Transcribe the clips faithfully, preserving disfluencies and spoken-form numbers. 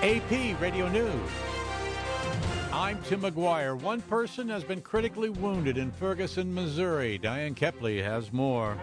A P Radio News. I'm Tim McGuire. One person has been critically wounded in Ferguson, Missouri. Diane Kepley has more.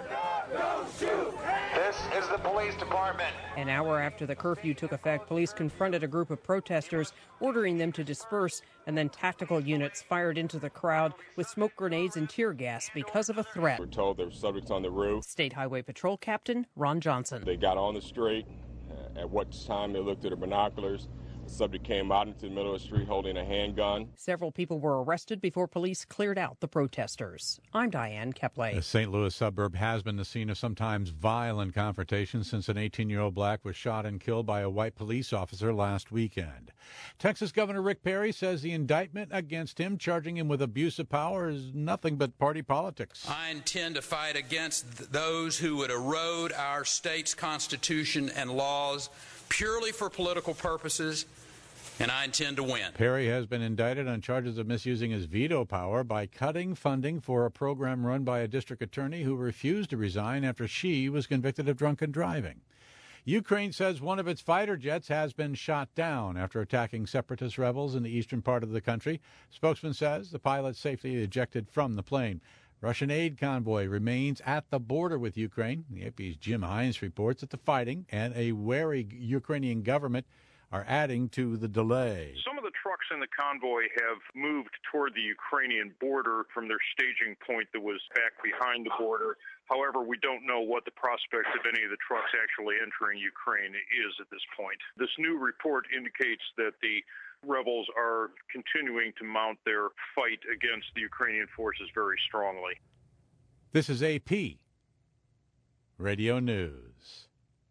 This is the police department. An hour after the curfew took effect, police confronted a group of protesters, ordering them to disperse, and then tactical units fired into the crowd with smoke grenades and tear gas because of a threat. We're told there were subjects on the roof. State Highway Patrol Captain Ron Johnson. They got on the street. At what time they looked at their binoculars. The subject came out into the middle of the street holding a handgun. Several people were arrested before police cleared out the protesters. I'm Diane Kepley. The Saint Louis suburb has been the scene of sometimes violent confrontations since an eighteen-year-old black was shot and killed by a white police officer last weekend. Texas Governor Rick Perry says the indictment against him, charging him with abuse of power, is nothing but party politics. I intend to fight against th- those who would erode our state's constitution and laws purely for political purposes, and I intend to win. Perry has been indicted on charges of misusing his veto power by cutting funding for a program run by a district attorney who refused to resign after she was convicted of drunken driving. Ukraine says one of its fighter jets has been shot down after attacking separatist rebels in the eastern part of the country. Spokesman says the pilot safely ejected from the plane. Russian aid convoy remains at the border with Ukraine. The A P's Jim Hines reports that the fighting and a wary Ukrainian government are adding to the delay. Some of the trucks in the convoy have moved toward the Ukrainian border from their staging point that was back behind the border. However, we don't know what the prospect of any of the trucks actually entering Ukraine is at this point. This new report indicates that the rebels are continuing to mount their fight against the Ukrainian forces very strongly. This is A P Radio News.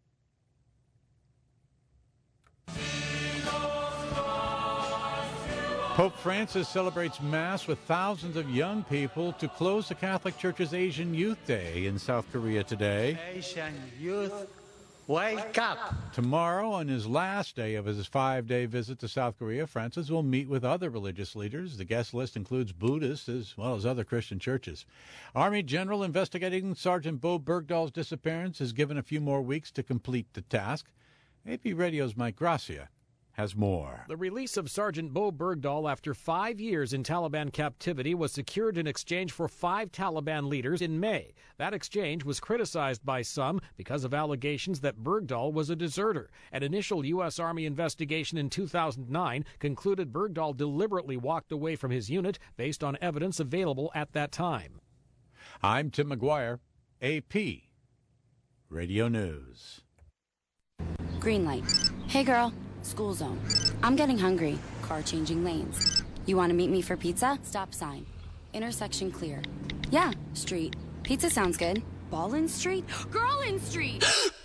Pope Francis celebrates Mass with thousands of young people to close the Catholic Church's Asian Youth Day in South Korea today. Asian youth, wake up! Tomorrow, on his last day of his five-day visit to South Korea, Francis will meet with other religious leaders. The guest list includes Buddhists as well as other Christian churches. Army General investigating Sergeant Bo Bergdahl's disappearance is given a few more weeks to complete the task. A P Radio's Mike Gracia has more. The release of Sergeant Bo Bergdahl after five years in Taliban captivity was secured in exchange for five Taliban leaders in May. That exchange was criticized by some because of allegations that Bergdahl was a deserter. An initial U S. Army investigation in two thousand nine concluded Bergdahl deliberately walked away from his unit based on evidence available at that time. I'm Tim McGuire, A P Radio News. Green light. Hey, girl. School zone. I'm getting hungry. Car changing lanes. You want to meet me for pizza? Stop sign. Intersection clear. Yeah, street. Pizza sounds good. Ball in street? Girl in street!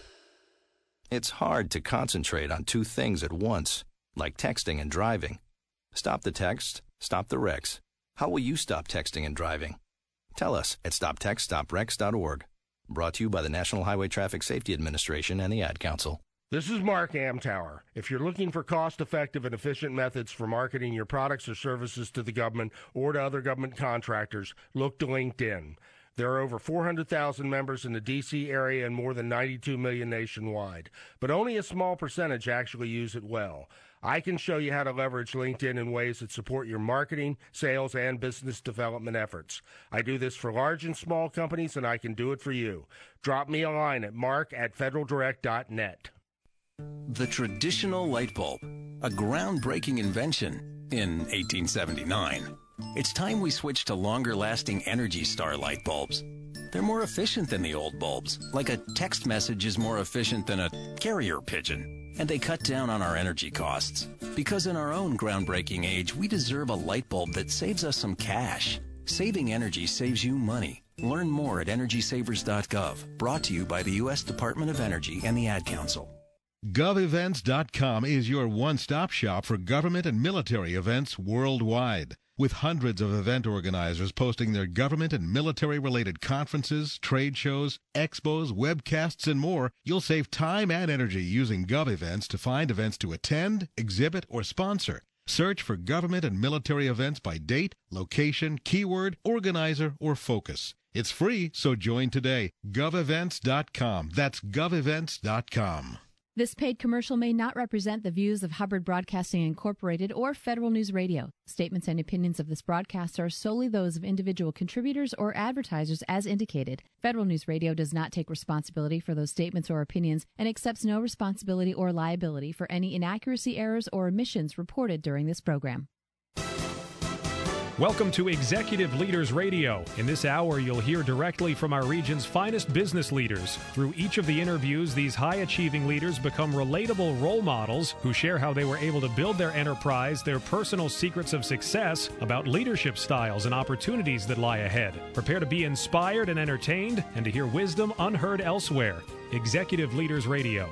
It's hard to concentrate on two things at once, like texting and driving. Stop the text, stop the wrecks. How will you stop texting and driving? Tell us at stop text stop wrecks dot org. Brought to you by the National Highway Traffic Safety Administration and the Ad Council. This is Mark Amtower. If you're looking for cost-effective and efficient methods for marketing your products or services to the government or to other government contractors, look to LinkedIn. There are over four hundred thousand members in the D C area and more than ninety-two million nationwide, but only a small percentage actually use it well. I can show you how to leverage LinkedIn in ways that support your marketing, sales, and business development efforts. I do this for large and small companies, and I can do it for you. Drop me a line at mark at federal direct dot net. The traditional light bulb, a groundbreaking invention in eighteen seventy-nine. It's time we switch to longer-lasting Energy Star light bulbs. They're more efficient than the old bulbs, like a text message is more efficient than a carrier pigeon. And they cut down on our energy costs. Because in our own groundbreaking age, we deserve a light bulb that saves us some cash. Saving energy saves you money. Learn more at energy savers dot gov. Brought to you by the U S Department of Energy and the Ad Council. gov events dot com is your one-stop shop for government and military events worldwide. With hundreds of event organizers posting their government and military-related conferences, trade shows, expos, webcasts, and more, you'll save time and energy using GovEvents to find events to attend, exhibit, or sponsor. Search for government and military events by date, location, keyword, organizer, or focus. It's free, so join today. gov events dot com. That's gov events dot com. This paid commercial may not represent the views of Hubbard Broadcasting Incorporated or Federal News Radio. Statements and opinions of this broadcast are solely those of individual contributors or advertisers as indicated. Federal News Radio does not take responsibility for those statements or opinions and accepts no responsibility or liability for any inaccuracy, errors, or omissions reported during this program. Welcome to Executive Leaders Radio. In this hour, you'll hear directly from our region's finest business leaders. Through each of the interviews, these high-achieving leaders become relatable role models who share how they were able to build their enterprise, their personal secrets of success, about leadership styles and opportunities that lie ahead. Prepare to be inspired and entertained and to hear wisdom unheard elsewhere. Executive Leaders Radio.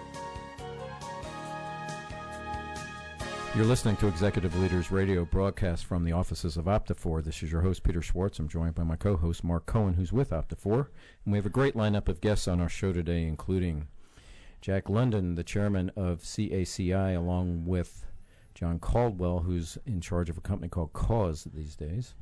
You're listening to Executive Leaders Radio, broadcast from the offices of Optifor. This is your host, Peter Schwartz. I'm joined by my co-host, Mark Cohen, who's with Optifor. And we have a great lineup of guests on our show today, including Jack London, the chairman of C A C I, along with John Caldwell, who's in charge of a company called Cause these days,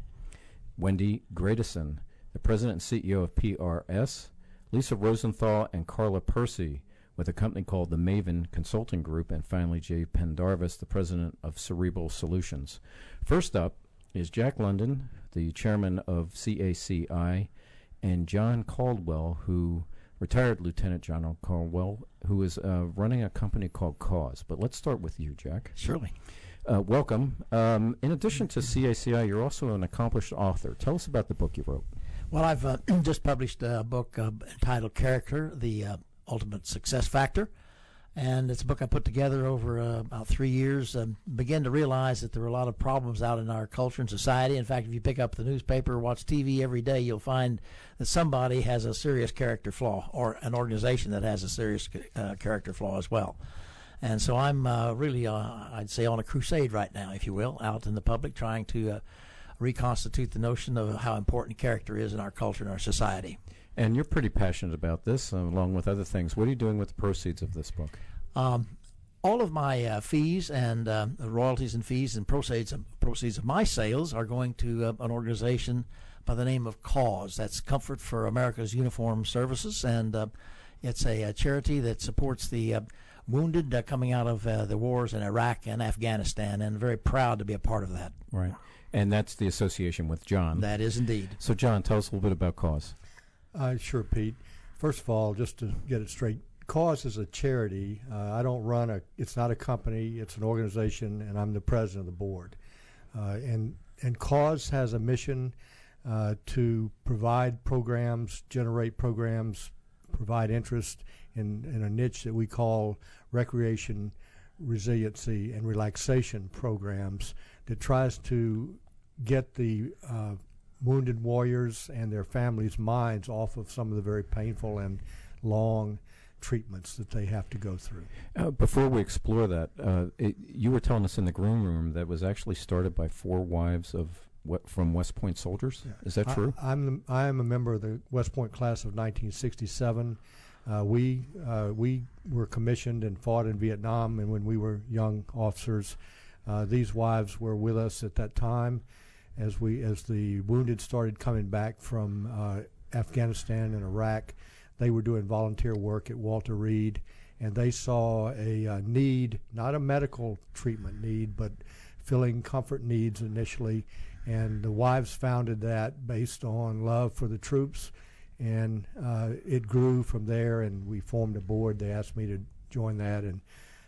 Wendy Gradison, the president and C E O of P R S, Lisa Rosenthal and Carla Percy, with a company called the Maven Consulting Group, and finally Jay Pendarvis, the president of Cerebral Solutions. First up is Jack London, the chairman of C A C I, and John Caldwell, who retired Lieutenant General Caldwell, who is uh, running a company called Cause. But let's start with you, Jack. Surely. Uh, welcome. Um, in addition to C A C I, you're also an accomplished author. Tell us about the book you wrote. Well, I've uh, just published a book uh, entitled Character, the uh, Ultimate Success Factor, and it's a book I put together over uh, about three years. Um, began to realize that there were a lot of problems out in our culture and society. In fact, if you pick up the newspaper or watch T V every day, you'll find that somebody has a serious character flaw, or an organization that has a serious uh, character flaw as well. And so I'm uh, really, uh, I'd say, on a crusade right now, if you will, out in the public, trying to uh, reconstitute the notion of how important character is in our culture and our society. And you're pretty passionate about this, uh, along with other things. What are you doing with the proceeds of this book? Um, all of my uh, fees and uh, royalties and fees and proceeds of, proceeds of my sales are going to uh, an organization by the name of Cause. That's Comfort for America's Uniformed Services, and uh, it's a, a charity that supports the uh, wounded uh, coming out of uh, the wars in Iraq and Afghanistan, and very proud to be a part of that. Right. And that's the association with John. That is indeed. So, John, tell us a little bit about Cause. Uh, sure, Pete. First of all, just to get it straight, Cause is a charity. Uh, I don't run a, it's not a company, it's an organization, and I'm the president of the board. Uh, and, and Cause has a mission uh, to provide programs, generate programs, provide interest in, in a niche that we call recreation, resiliency, and relaxation programs that tries to get the uh, wounded warriors and their families' minds off of some of the very painful and long treatments that they have to go through. Uh, before we explore that, uh, it, you were telling us in the green room that was actually started by four wives of what, from West Point soldiers. Yeah. Is that I, true? I'm the, I am a member of the West Point class of nineteen sixty-seven. Uh, we uh, we were commissioned and fought in Vietnam, and when we were young officers, uh, these wives were with us at that time. As we, as the wounded started coming back from uh, Afghanistan and Iraq, they were doing volunteer work at Walter Reed, and they saw a uh, need, not a medical treatment need, but filling comfort needs initially. And the wives founded that based on love for the troops, and uh, it grew from there. And we formed a board. They asked me to join that, and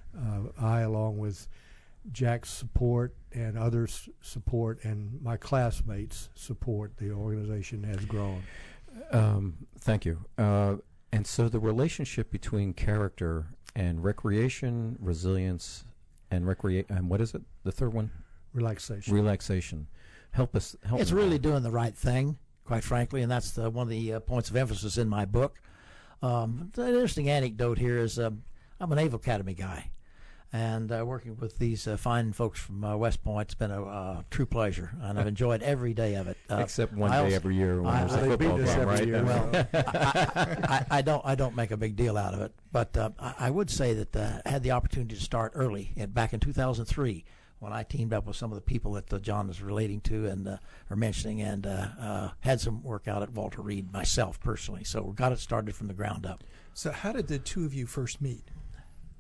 uh, I, along with Jack's support and others' support and my classmates' support, the organization has grown. Um, thank you. Uh, and so the relationship between character and recreation, resilience, and recreate, and what is it? The third one? Relaxation. Relaxation. Help us. Help it's me really out. doing the right thing, quite frankly, and that's the, one of the uh, points of emphasis in my book. Um, the interesting anecdote here is uh, I'm a Naval Academy guy. And uh, working with these uh, fine folks from uh, West Point, it's been a uh, true pleasure, and I've enjoyed every day of it. Uh, Except one I day also, every year when I, there's I, a football game, right? Year. Well, I, I, I don't, I don't make a big deal out of it, but uh, I, I would say that uh, I had the opportunity to start early, and back in two thousand three, when I teamed up with some of the people that uh, John is relating to and uh, are mentioning, and uh, uh, had some work out at Walter Reed myself personally. So we got it started from the ground up. So how did the two of you first meet?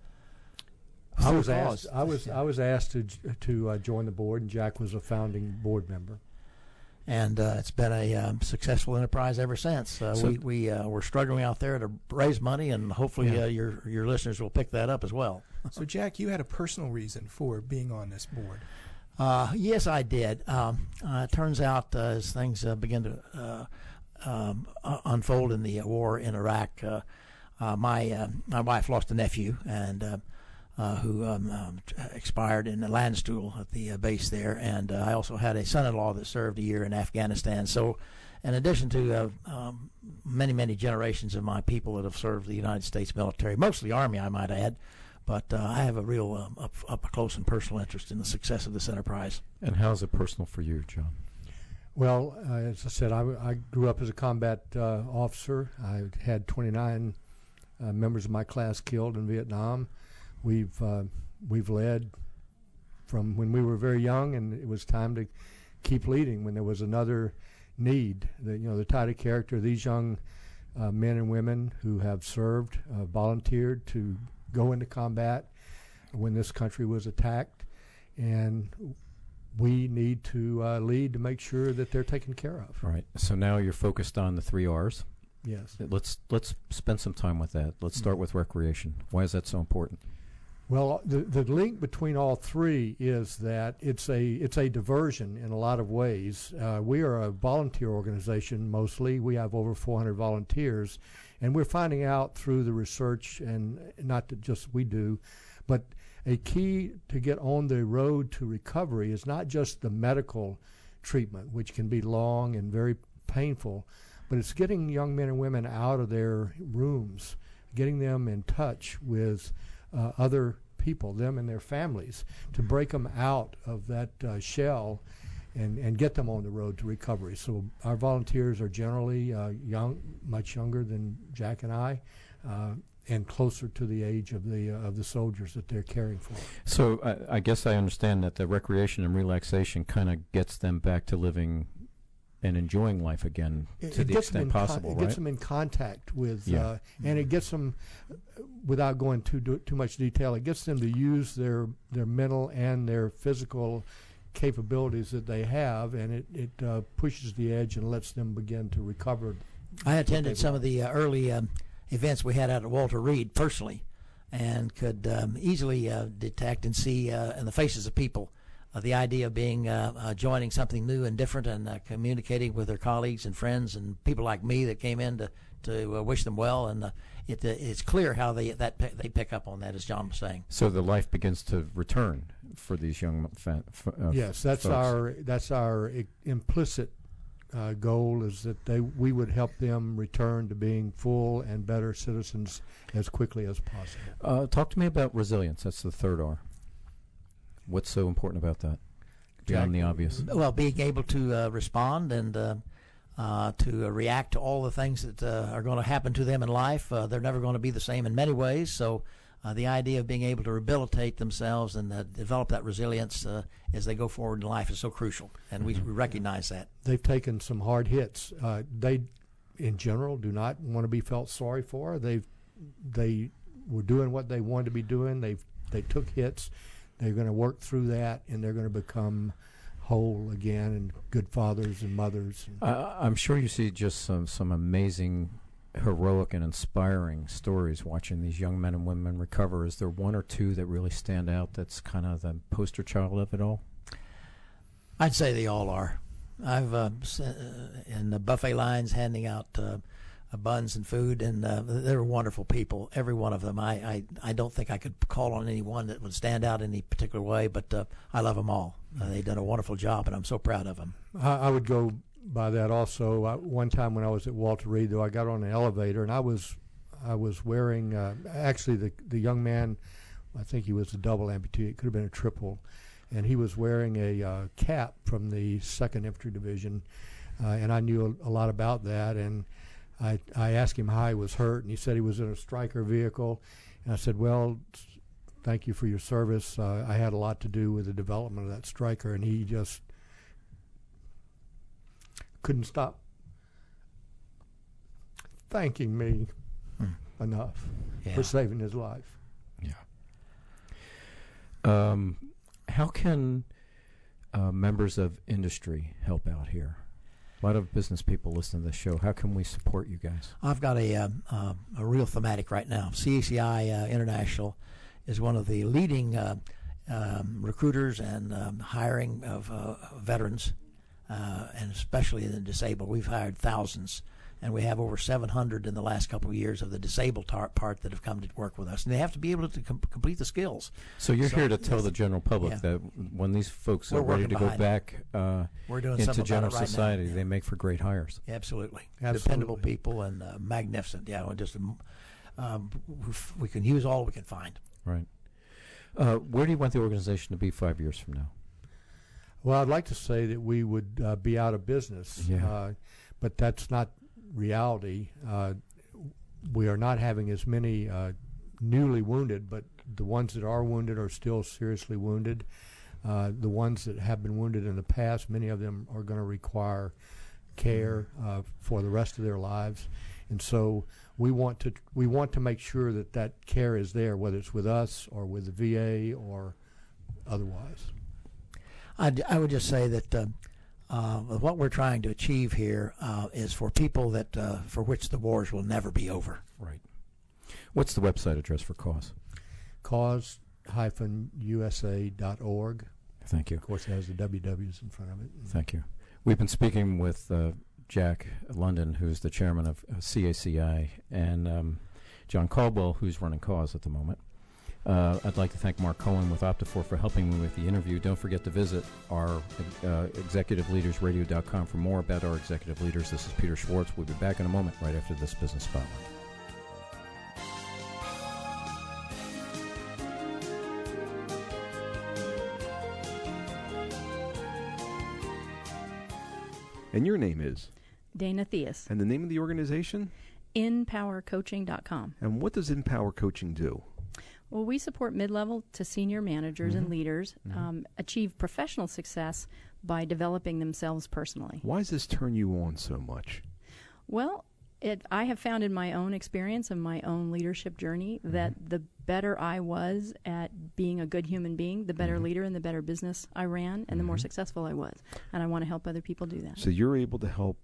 I through was cause. asked. I was I was asked to to uh, join the board, and Jack was a founding board member. And uh, it's been a um, successful enterprise ever since. Uh, So- we we uh, we're struggling out there to raise money, and hopefully Yeah. uh, your your listeners will pick that up as well. So, Jack, you had a personal reason for being on this board. Uh, yes, I did. Um, uh, it turns out uh, as things uh, begin to uh, um, uh, unfold in the uh, war in Iraq, uh, uh, my uh, my wife lost a nephew, and uh, uh, who um, um, expired in the Landstuhl at the uh, base there, and uh, I also had a son-in-law that served a year in Afghanistan. So, in addition to uh, um, many many generations of my people that have served the United States military, mostly Army, I might add. But uh, I have a real um, up, up close and personal interest in the success of this enterprise. And how's it personal for you, John? Well, uh, as I said, I, I grew up as a combat uh, officer. I had twenty-nine uh, members of my class killed in Vietnam. We've uh, we've led from when we were very young, and it was time to keep leading when there was another need. The, you know, the type of character these young uh, men and women who have served, uh, volunteered to go into combat when this country was attacked, and we need to uh, lead to make sure that they're taken care of. Right. So now you're focused on the three R's. Yes. Let's let's spend some time with that. Let's start with recreation. Why is that so important? Well, the the link between all three is that it's a it's a diversion in a lot of ways. Uh, we are a volunteer organization mostly. We have over four hundred volunteers, and we're finding out through the research, and not that just we do, but a key to get on the road to recovery is not just the medical treatment, which can be long and very painful, but it's getting young men and women out of their rooms, getting them in touch with uh, other people, them and their families, to break them out of that uh, shell and, and get them on the road to recovery. So our volunteers are generally uh, young, much younger than Jack and I, uh, and closer to the age of the uh, of the soldiers that they're caring for. So I, I guess I understand that the recreation and relaxation kind of gets them back to living and enjoying life again It, to it the gets them extent in con- possible, it right? gets them in contact with, Yeah. uh, and it gets them, uh, without going too do, too much detail, it gets them to use their their mental and their physical capabilities that they have, and it it uh, pushes the edge and lets them begin to recover. I attended some of the uh, early um, events we had out at Walter Reed personally, and could um, easily uh, detect and see uh, in the faces of people uh, the idea of being uh, uh, joining something new and different, and uh, communicating with their colleagues and friends and people like me that came in to to uh, wish them well. And uh, it uh, it's clear how they that pe- they pick up on that, as John was saying. So the life begins to return for these young fa- f- uh, Yes, that's folks. our that's our I- implicit uh, goal, is that they we would help them return to being full and better citizens as quickly as possible. Uh, talk to me about resilience. That's the third R. What's so important about that, beyond Jack? the obvious? Well, being able to uh, respond and uh, uh, to uh, react to all the things that uh, are going to happen to them in life. Uh, they're never going to be the same in many ways. So uh, the idea of being able to rehabilitate themselves and uh, develop that resilience uh, as they go forward in life is so crucial, and we, we recognize that. They've taken some hard hits. Uh, they, in general, do not want to be felt sorry for. They've they were doing what they wanted to be doing. They they took hits. They're going to work through that, and they're going to become whole again and good fathers and mothers. Uh, I'm sure you see just some, some amazing, heroic and inspiring stories watching these young men and women recover. Is there one or two that really stand out that's kind of the poster child of it all? I'd say they all are. I've uh, s- uh, in the buffet lines handing out uh, uh, buns and food, and uh, they're wonderful people, every one of them. I, I, I don't think I could call on any one that would stand out in any particular way, but uh, I love them all. Uh, they've done a wonderful job, and I'm so proud of them. I, I would go by that also. I, one time when I was at Walter Reed, though, I got on an elevator, and I was I was wearing uh, actually the the young man, I think he was a double amputee. It could have been a triple, and he was wearing a uh, cap from the Second Infantry Division, uh, and I knew a, a lot about that. And I I asked him how he was hurt, and he said he was in a Stryker vehicle, and I said, well, thank you for your service. Uh, I had a lot to do with the development of that Stryker, and he just couldn't stop thanking me hmm. enough yeah. for saving his life. Yeah. Um, how can uh, members of industry help out here? A lot of business people listen to this show. How can we support you guys? I've got a uh, uh, a real thematic right now. C A C I uh, International is one of the leading uh, um, recruiters and um, hiring of uh, veterans, uh, and especially the disabled. We've hired thousands, and we have over seven hundred in the last couple of years of the disabled tar- part that have come to work with us. And they have to be able to com- complete the skills. So you're so, here to tell yes, the general public yeah. that when these folks We're are ready working to go behind back uh, We're doing into something general about it right society, now, yeah. they make for great hires. Absolutely. Absolutely. Dependable people and uh, magnificent. Yeah, we're just um, um, we can use all we can find. Right. Uh, where do you want the organization to be five years from now? Well, I'd like to say that we would uh, be out of business, Yeah. uh, but that's not reality. Uh, we are not having as many uh, newly wounded, but the ones that are wounded are still seriously wounded. Uh, the ones that have been wounded in the past, many of them are going to require care uh, for the rest of their lives, and so we want to we want to make sure that that care is there, whether it's with us or with the V A or otherwise. I'd, I would just say that uh, uh, what we're trying to achieve here uh, is for people that uh, for which the wars will never be over. Right. What's the website address for cause? cause dash U S A dot org. Thank you. Of course, it has the W Ws in front of it. Thank you. We've been speaking with uh, Jack London, who's the chairman of uh, C A C I, and um, John Caldwell, who's running cause at the moment. Uh, I'd like to thank Mark Cohen with Optifor for helping me with the interview. Don't forget to visit our uh, executive leaders radio dot com for more about our executive leaders. This is Peter Schwartz. We'll be back in a moment right after this Business Spotlight. And your name is? Dana Theus. And the name of the organization? Empower Coaching dot com. And what does Empower Coaching do? Well, we support mid-level to senior managers Mm-hmm. and leaders Mm-hmm. um, achieve professional success by developing themselves personally. Why does this turn you on so much? Well, it, I have found in my own experience and my own leadership journey Mm-hmm. that the better I was at being a good human being, the better Mm-hmm. leader and the better business I ran, and the more Mhm. successful I was. And I want to help other people do that. So you're able to help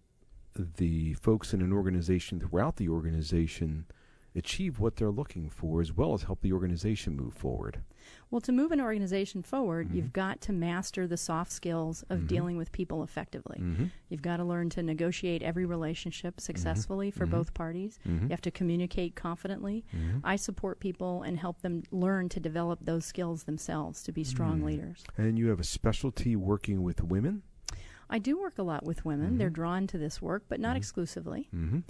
the folks in an organization throughout the organization achieve what they're looking for, as well as help the organization move forward. Well, to move an organization forward, Mhm. you've got to master the soft skills of Mhm. dealing with people effectively. Mhm. You've got to learn to negotiate every relationship successfully for Mhm. both parties. Mhm. You have to communicate confidently. Mhm. I support people and help them learn to develop those skills themselves to be strong Mm. leaders. And you have a specialty working with women? I do work a lot with women. Mhm. They're drawn to this work, but not exclusively. Mm-hmm.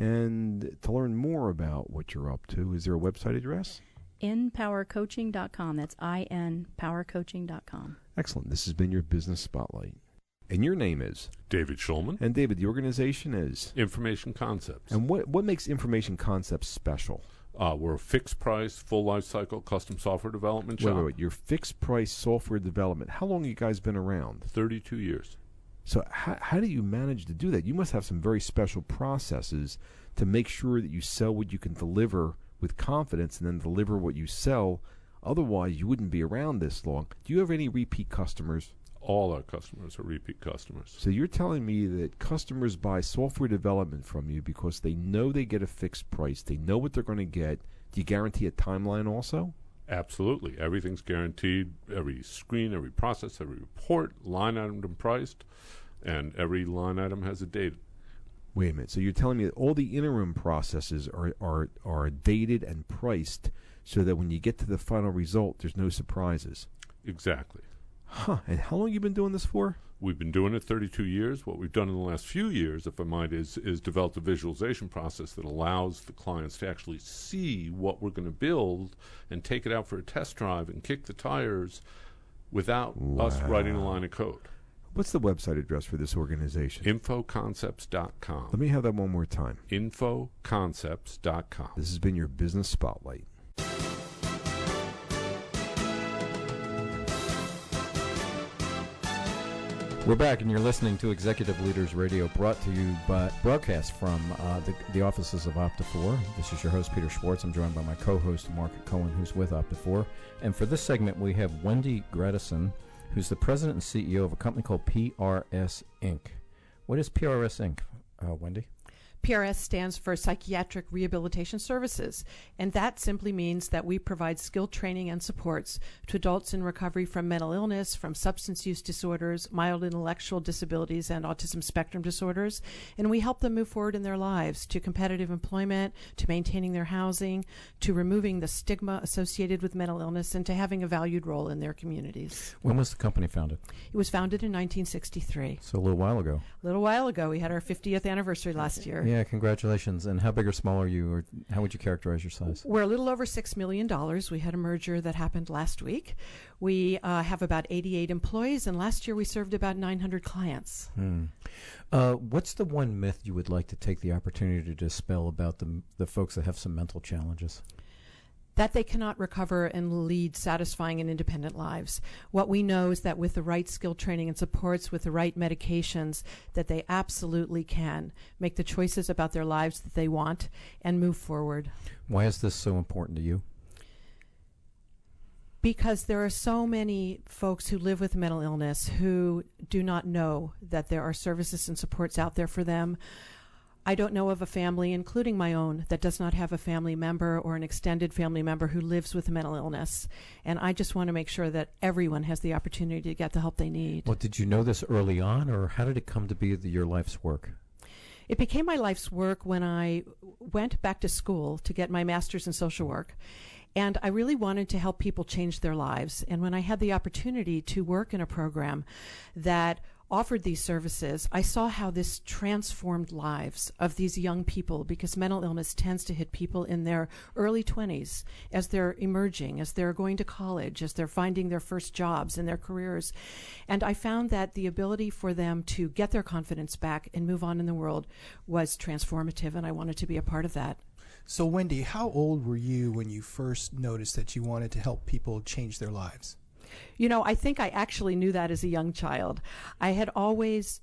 And to learn more about what you're up to, is there a website address? Empower Coaching dot com. That's I N Power Coaching dot com. Excellent. This has been your Business Spotlight. And your name is? David Schulman. And David, the organization is? Information Concepts. And what, what makes Information Concepts special? Uh, we're a fixed price, full life cycle, custom software development Wait, shop. wait, wait. Your fixed price software development. How long have you guys been around? thirty-two years. So how, how do you manage to do that? You must have some very special processes to make sure that you sell what you can deliver with confidence and then deliver what you sell. Otherwise, you wouldn't be around this long. Do you have any repeat customers? All our customers are repeat customers. So you're telling me that customers buy software development from you because they know they get a fixed price. They know what they're going to get. Do you guarantee a timeline also? Absolutely. Everything's guaranteed. Every screen, every process, every report, line item priced, and every line item has a date. Wait a minute. So you're telling me that all the interim processes are, are, are dated and priced so that when you get to the final result, there's no surprises? Exactly. Huh. And how long have you been doing this for? We've been doing it thirty-two years. What we've done in the last few years, if I might, is, is developed a visualization process that allows the clients to actually see what we're going to build and take it out for a test drive and kick the tires without Wow. us writing a line of code. What's the website address for this organization? info concepts dot com. Let me have that one more time. info concepts dot com. This has been your Business Spotlight. We're back, and you're listening to Executive Leaders Radio, brought to you by broadcast from uh, the, the offices of Opta4. This is your host, Peter Schwartz. I'm joined by my co-host, Mark Cohen, who's with Opta4. And for this segment, we have Wendy Gredison, who's the president and C E O of a company called P R S Incorporated. What is P R S Incorporated, uh, Wendy? P R S stands for Psychiatric Rehabilitation Services, and that simply means that we provide skilled training and supports to adults in recovery from mental illness, from substance use disorders, mild intellectual disabilities, and autism spectrum disorders, and we help them move forward in their lives to competitive employment, to maintaining their housing, to removing the stigma associated with mental illness, and to having a valued role in their communities. When was the company founded? It was founded in nineteen sixty-three. So a little while ago. A little while ago. We had our fiftieth anniversary last year. Yeah, congratulations. And how big or small are you, or how would you characterize your size? We're a little over six million dollars. We had a merger that happened last week. We uh, have about eighty-eight employees, and last year we served about nine hundred clients. Hmm. Uh, what's the one myth you would like to take the opportunity to dispel about the, the folks that have some mental challenges? That they cannot recover and lead satisfying and independent lives. What we know is that with the right skill training and supports, with the right medications, that they absolutely can make the choices about their lives that they want and move forward. Why is this so important to you? Because there are so many folks who live with mental illness who do not know that there are services and supports out there for them. I don't know of a family, including my own, that does not have a family member or an extended family member who lives with mental illness. And I just want to make sure that everyone has the opportunity to get the help they need. Well, did you know this early on, or how did it come to be the, your life's work? It became my life's work when I went back to school to get my master's in social work. And I really wanted to help people change their lives. And when I had the opportunity to work in a program that offered these services, I saw how this transformed lives of these young people, because mental illness tends to hit people in their early twenties as they're emerging, as they're going to college, as they're finding their first jobs in their careers. And I found that the ability for them to get their confidence back and move on in the world was transformative, and I wanted to be a part of that. So, Wendy, how old were you when you first noticed that you wanted to help people change their lives? You know, I think I actually knew that as a young child. I had always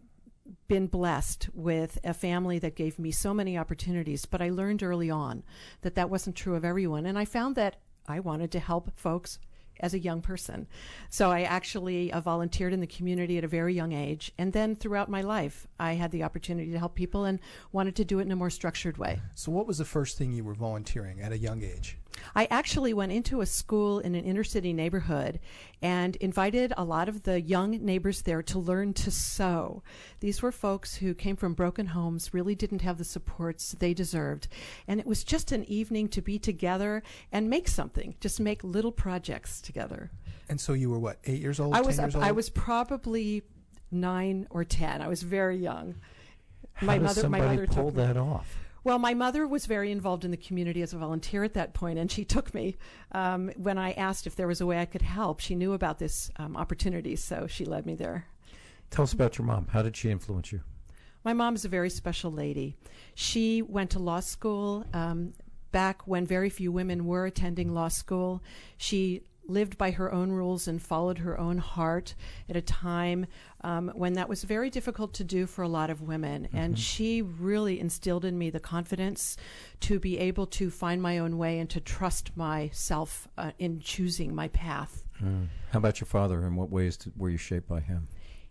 been blessed with a family that gave me so many opportunities, but I learned early on that that wasn't true of everyone. And I found that I wanted to help folks as a young person. So I actually uh, volunteered in the community at a very young age. And then throughout my life, I had the opportunity to help people and wanted to do it in a more structured way. So what was the first thing you were volunteering at a young age? I actually went into a school in an inner city neighborhood and invited a lot of the young neighbors there to learn to sew. These were folks who came from broken homes, really didn't have the supports they deserved. And it was just an evening to be together and make something, just make little projects together. And so you were what, eight years old, I ten was, years I, old? I was probably nine or ten. I was very young. How my does mother, somebody my mother pull took me. that off? Well, my mother was very involved in the community as a volunteer at that point, and she took me um, when I asked if there was a way I could help. She knew about this um, opportunity, so she led me there. Tell us about your mom. How did she influence you? My mom is a very special lady. She went to law school um, back when very few women were attending law school. She lived by her own rules and followed her own heart at a time um, when that was very difficult to do for a lot of women. Mm-hmm. And she really instilled in me the confidence to be able to find my own way and to trust myself uh, in choosing my path. Mm. How about your father? In what ways did, were you shaped by him?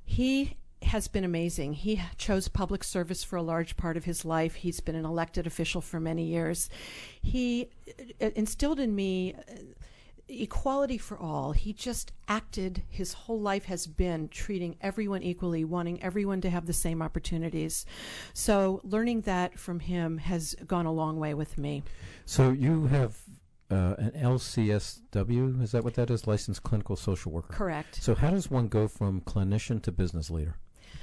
He has been amazing. He chose public service for a large part of his life. He's been an elected official for many years. He uh, instilled in me uh, equality for all. He just acted, his whole life has been treating everyone equally, wanting everyone to have the same opportunities. So learning that from him has gone a long way with me. So you have uh, an L C S W, is that what that is? Licensed Clinical Social Worker. Correct. So how does one go from clinician to business leader?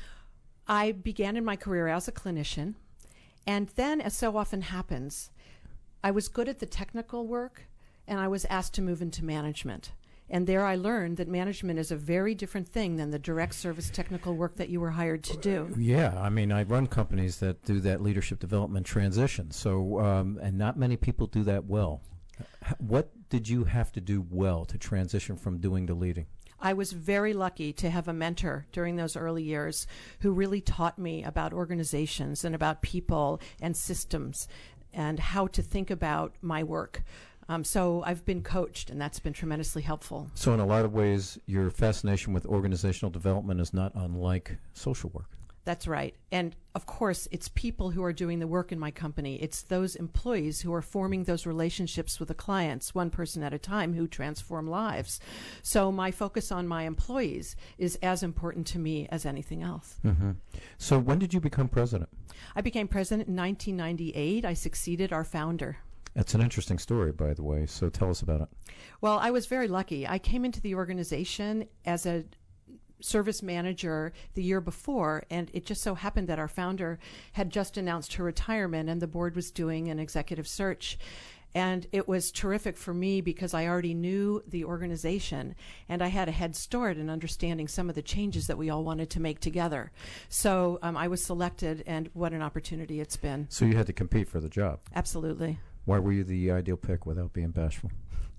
I began in my career as a clinician, and then, as so often happens, I was good at the technical work, and I was asked to move into management. And there I learned that management is a very different thing than the direct service technical work that you were hired to do. Yeah, I mean, I run companies that do that leadership development transition, so um, and not many people do that well. What did you have to do well to transition from doing to leading? I was very lucky to have a mentor during those early years who really taught me about organizations and about people and systems and how to think about my work. Um, so I've been coached, and that's been tremendously helpful. So in a lot of ways, your fascination with organizational development is not unlike social work. That's right. And of course, it's people who are doing the work in my company. It's those employees who are forming those relationships with the clients, one person at a time, who transform lives. So my focus on my employees is as important to me as anything else. Mm-hmm. So when did you become president? I became president in nineteen ninety-eight. I succeeded our founder. That's an interesting story, by the way. So tell us about it. Well, I was very lucky. I came into the organization as a service manager the year before, and it just so happened that our founder had just announced her retirement, and the board was doing an executive search. And it was terrific for me because I already knew the organization, and I had a head start in understanding some of the changes that we all wanted to make together. So um, I was selected, and what an opportunity it's been. So you had to compete for the job. Absolutely. Why were you the ideal pick without being bashful?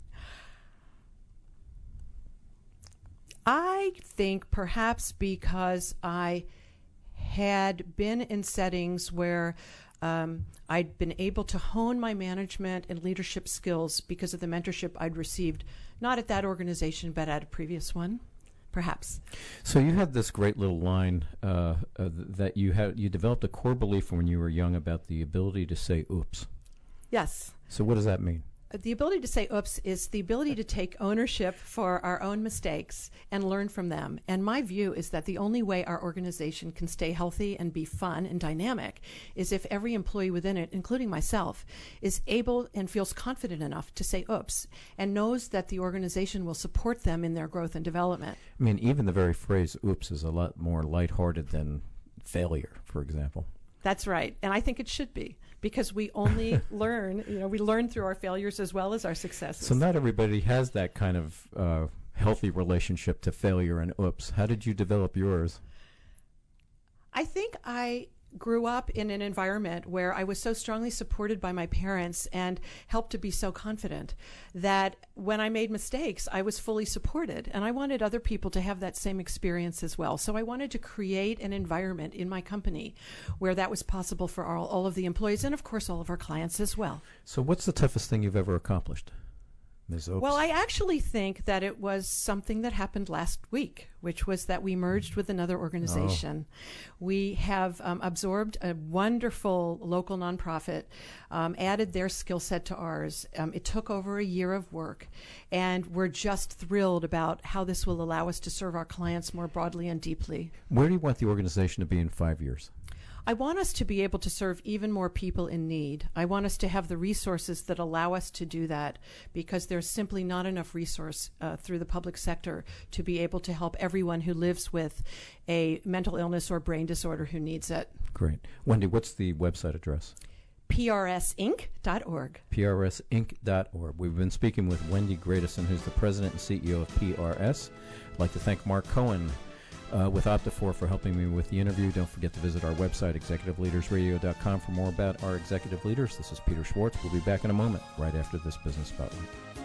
I think perhaps because I had been in settings where um, I'd been able to hone my management and leadership skills because of the mentorship I'd received, not at that organization, but at a previous one, perhaps. So you had this great little line uh, uh, that you had. You developed a core belief when you were young about the ability to say oops. Yes. So what does that mean? The ability to say oops is the ability to take ownership for our own mistakes and learn from them. And my view is that the only way our organization can stay healthy and be fun and dynamic is if every employee within it, including myself, is able and feels confident enough to say oops and knows that the organization will support them in their growth and development. I mean, even the very phrase oops is a lot more lighthearted than failure, for example. That's right. And I think it should be, because we only learn, you know, we learn through our failures as well as our successes. So not everybody has that kind of uh, healthy relationship to failure and oops. How did you develop yours? I think I grew up in an environment where I was so strongly supported by my parents and helped to be so confident that when I made mistakes, I was fully supported. And I wanted other people to have that same experience as well. So I wanted to create an environment in my company where that was possible for all, all of the employees and, of course, all of our clients as well. So what's the toughest thing you've ever accomplished, Miz Oops? Well, I actually think that it was something that happened last week, which was that we merged with another organization. Oh. We have um, absorbed a wonderful local nonprofit, um, added their skill set to ours. Um, it took over a year of work, and we're just thrilled about how this will allow us to serve our clients more broadly and deeply. Where do you want the organization to be in five years? I want us to be able to serve even more people in need. I want us to have the resources that allow us to do that, because there's simply not enough resource uh, through the public sector to be able to help everyone who lives with a mental illness or brain disorder who needs it. Great. Wendy, what's the website address? P R S inc dot org. P R S inc dot org. We've been speaking with Wendy Gradison, who's the president and C E O of P R S. I'd like to thank Mark Cohen Uh, with Optifor for helping me with the interview. Don't forget to visit our website, executive leaders radio dot com, for more about our executive leaders. This is Peter Schwartz. We'll be back in a moment, right after this Business Spotlight.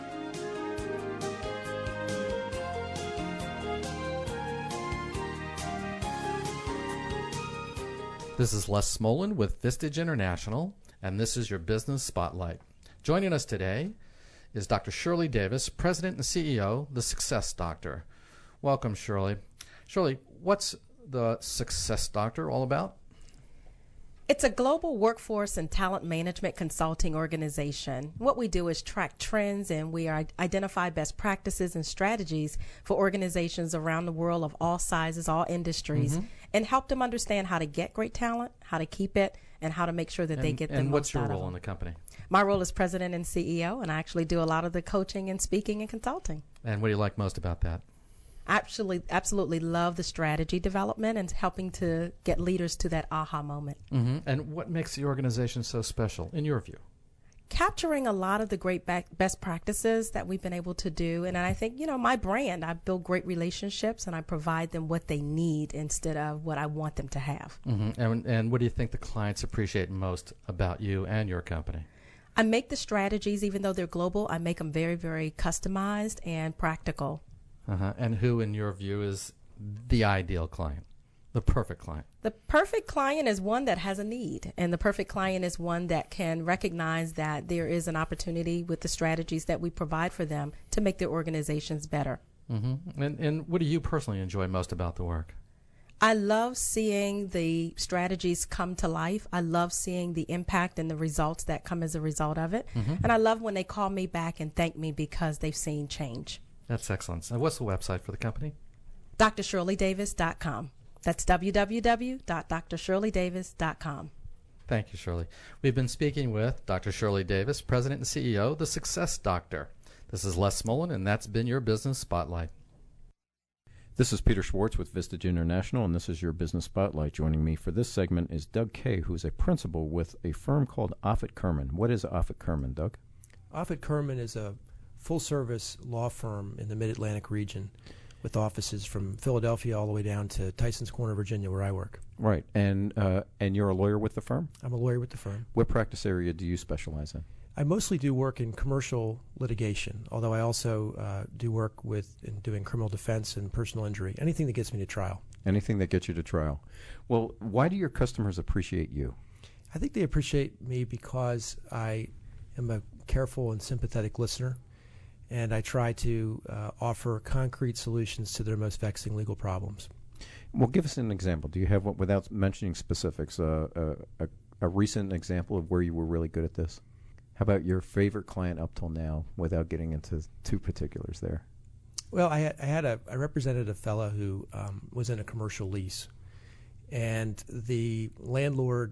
This is Les Smolin with Vistage International, and this is your Business Spotlight. Joining us today is Doctor Shirley Davis, President and C E O, The Success Doctor. Welcome, Shirley. Shirley, what's the Success Doctor all about? It's a global workforce and talent management consulting organization. What we do is track trends, and we identify best practices and strategies for organizations around the world of all sizes, all industries, mm-hmm. and help them understand how to get great talent, how to keep it, and how to make sure that and, they get the and most what's your out of role them. in the company? My role is president and C E O, and I actually do a lot of the coaching and speaking and consulting. And what do you like most about that? Actually, absolutely love the strategy development and helping to get leaders to that aha moment. Mm-hmm. And what makes the organization so special, in your view? Capturing a lot of the great best practices that we've been able to do. And I think, you know, my brand, I build great relationships and I provide them what they need instead of what I want them to have. Mm-hmm. And, and what do you think the clients appreciate most about you and your company? I make the strategies, even though they're global, I make them very, very customized and practical. Uh-huh. And who, in your view, is the ideal client, the perfect client? The perfect client is one that has a need, and the perfect client is one that can recognize that there is an opportunity with the strategies that we provide for them to make their organizations better. Mm-hmm. And, and what do you personally enjoy most about the work? I love seeing the strategies come to life. I love seeing the impact and the results that come as a result of it. Mm-hmm. And I love when they call me back and thank me because they've seen change. That's excellent. And what's the website for the company? D R Shirley Davis dot com. That's w w w dot d r shirley davis dot com. Thank you, Shirley. We've been speaking with Doctor Shirley Davis, President and C E O of The Success Doctor. This is Les Smolin, and that's been your Business Spotlight. This is Peter Schwartz with Vistage International, and this is your Business Spotlight. Joining me for this segment is Doug Kay, who's a principal with a firm called Offutt Kerman. What is Offutt Kerman, Doug? Offutt Kerman is a full-service law firm in the Mid-Atlantic region with offices from Philadelphia all the way down to Tysons Corner, Virginia, where I work. Right, and uh, and you're a lawyer with the firm? I'm a lawyer with the firm. What practice area do you specialize in? I mostly do work in commercial litigation, although I also uh, do work with in doing criminal defense and personal injury, anything that gets me to trial. Anything that gets you to trial. Well, why do your customers appreciate you? I think they appreciate me because I am a careful and sympathetic listener, and I try to uh, offer concrete solutions to their most vexing legal problems. Well, give us an example. Do you have one, without mentioning specifics, uh, a, a, a recent example of where you were really good at this? How about your favorite client up till now, without getting into too particulars there? Well, I had, I had a I represented a fellow who um, was in a commercial lease, and the landlord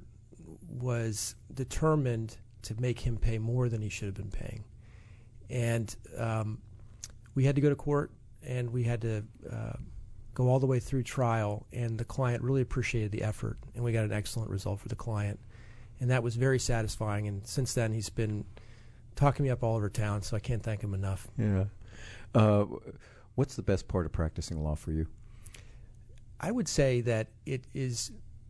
was determined to make him pay more than he should have been paying, and um, we had to go to court, and we had to uh, go all the way through trial, and the client really appreciated the effort, and we got an excellent result for the client. And that was very satisfying. And since then, he's been talking me up all over town, so I can't thank him enough. Yeah. Uh, what's the best part of practicing law for you? I would say that it is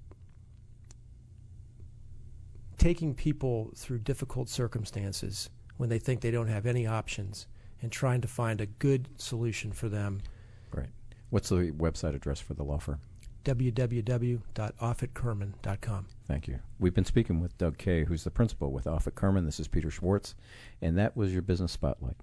taking people through difficult circumstances when they think they don't have any options and trying to find a good solution for them. Right. What's the website address for the law firm? w w w dot offutt kerman dot com. Thank you. We've been speaking with Doug Kay, who's the principal with Offutt Kerman. This is Peter Schwartz, and that was your Business Spotlight.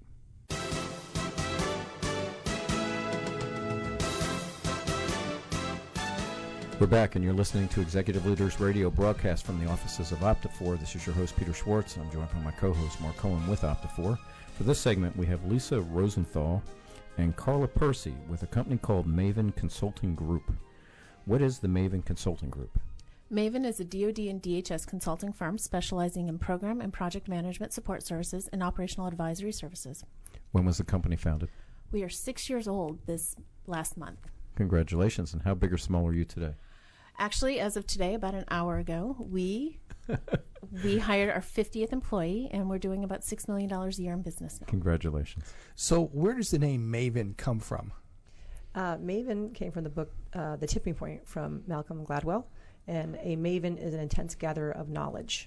We're back, and you're listening to Executive Leaders Radio broadcast from the offices of Optifor. This is your host, Peter Schwartz, and I'm joined by my co-host, Mark Cohen, with Optifor. For this segment, we have Lisa Rosenthal and Carla Percy with a company called Maven Consulting Group. What is the Maven Consulting Group? Maven is a D O D and D H S consulting firm specializing in program and project management support services and operational advisory services. When was the company founded? We are six years old this last month. Congratulations. And how big or small are you today? Actually, as of today, about an hour ago, we we hired our fiftieth employee, and we're doing about six million dollars a year in business now. Congratulations. So where does the name Maven come from? Uh, Maven came from the book uh, The Tipping Point from Malcolm Gladwell, and a maven is an intense gatherer of knowledge.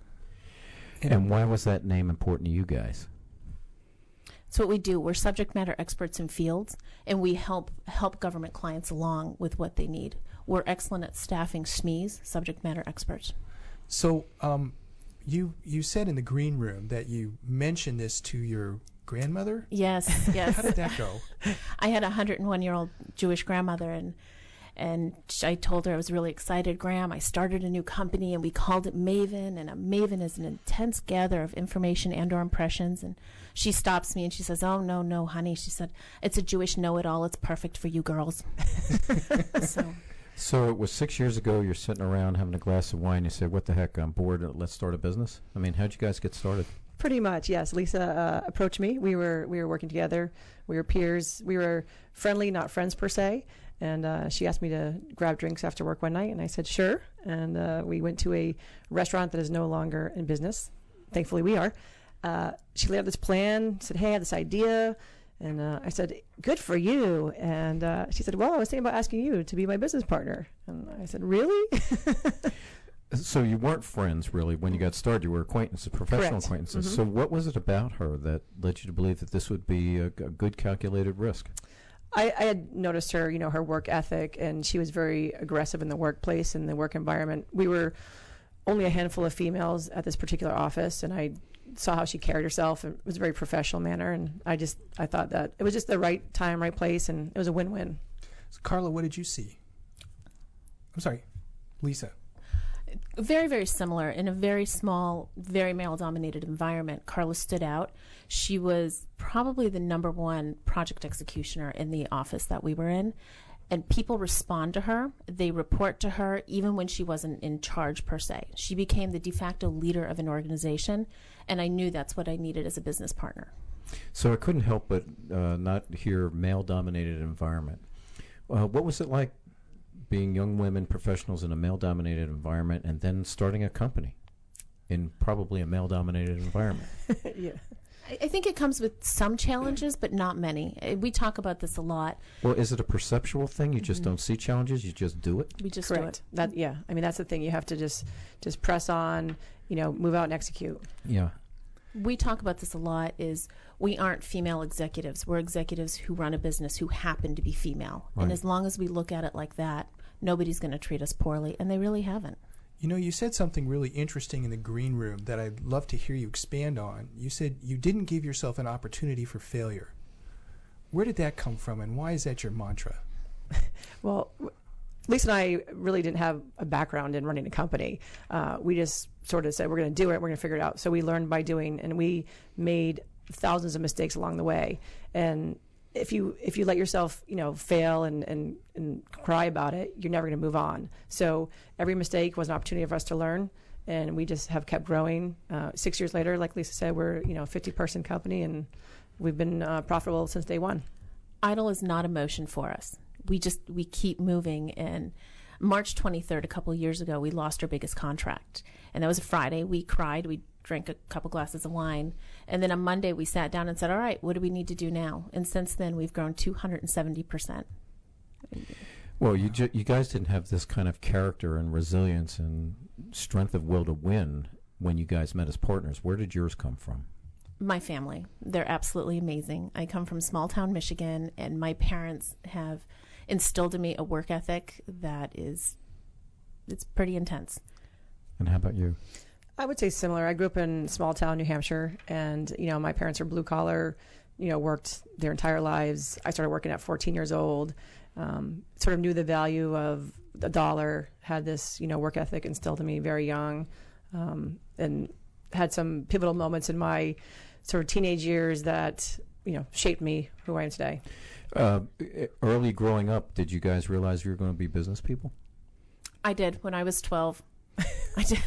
And why was that name important to you guys? So what we do, we're subject matter experts in fields, and we help help government clients along with what they need. We're excellent at staffing S M Es, subject matter experts. So um, you you said in the green room that you mentioned this to your grandmother? Yes, yes. How did that go? I had a one hundred one year old Jewish grandmother, and and I told her I was really excited. Graham, I started a new company, and we called it Maven, and a maven is an intense gatherer of information and or impressions. And she stops me, and she says, oh, no, no, honey. She said, it's a Jewish know-it-all. It's perfect for you girls. so... So it was six years ago, you're sitting around having a glass of wine, you said, what the heck, I'm bored, let's start a business? I mean, how'd you guys get started? Pretty much, yes. Lisa uh, approached me. We were we were working together. We were peers. We were friendly, not friends per se. And uh, she asked me to grab drinks after work one night, and I said, sure. And uh, we went to a restaurant that is no longer in business. Thankfully, we are. Uh, she laid out this plan, said, hey, I have this idea. And uh, I said, good for you. And uh, she said, well, I was thinking about asking you to be my business partner. And I said, really? So you weren't friends, really, when you got started. You were acquaintances, professional Correct. acquaintances. Mm-hmm. So what was it about her that led you to believe that this would be a, a good calculated risk? I, I had noticed her, you know, her work ethic, and she was very aggressive in the workplace and the work environment. We were only a handful of females at this particular office, and I saw how she carried herself. It was a very professional manner, and I just I thought that it was just the right time, right place, and it was a win-win. So Carla, what did you see? I'm sorry, Lisa. Very, very similar. In a very small, very male-dominated environment, Carla stood out. She was probably the number one project executioner in the office that we were in, and people respond to her. They report to her even when she wasn't in charge per se. She became the de facto leader of an organization, and I knew that's what I needed as a business partner. So I couldn't help but uh, not hear male-dominated environment. Uh, what was it like being young women professionals in a male-dominated environment and then starting a company in probably a male-dominated environment? Yeah. I, I think it comes with some challenges, but not many. Uh, We talk about this a lot. Well, is it a perceptual thing? You just Mhm. don't see challenges, you just do it? We just do Correct. it. That yeah. I mean, that's the thing. You have to just just press on. You know, move out and execute. Yeah. We talk about this a lot, is we aren't female executives. We're executives who run a business who happen to be female. Right. And as long as we look at it like that, nobody's going to treat us poorly, and they really haven't. You know, you said something really interesting in the green room that I'd love to hear you expand on. You said you didn't give yourself an opportunity for failure. Where did that come from, and why is that your mantra? Well, Lisa and I really didn't have a background in running a company. Uh, we just sort of said, we're going to do it, we're going to figure it out. So we learned by doing, and we made thousands of mistakes along the way. And if you if you let yourself, you know, fail and, and, and cry about it, you're never going to move on. So every mistake was an opportunity for us to learn, and we just have kept growing. Uh, six years later, like Lisa said, we're, you know, a fifty-person company, and we've been uh, profitable since day one. Idle is not emotion for us. We just, we keep moving. And March twenty-third, a couple of years ago, we lost our biggest contract. And that was a Friday. We cried. We drank a couple glasses of wine. And then on Monday, we sat down and said, all right, what do we need to do now? And since then, we've grown two hundred seventy percent. Well, you ju- you guys didn't have this kind of character and resilience and strength of will to win when you guys met as partners. Where did yours come from? My family. They're absolutely amazing. I come from small town Michigan, and my parents have instilled in me a work ethic that is, it's pretty intense. And how about you? I would say similar. I grew up in small town New Hampshire, and you know, my parents are blue collar, you know, worked their entire lives. I started working at fourteen years old. Um, sort of knew the value of the dollar, had this, you know, work ethic instilled in me very young, um, and had some pivotal moments in my sort of teenage years that, you know, shaped me who I am today. Uh, early growing up, did you guys realize you were going to be business people? I did when I was twelve. I did.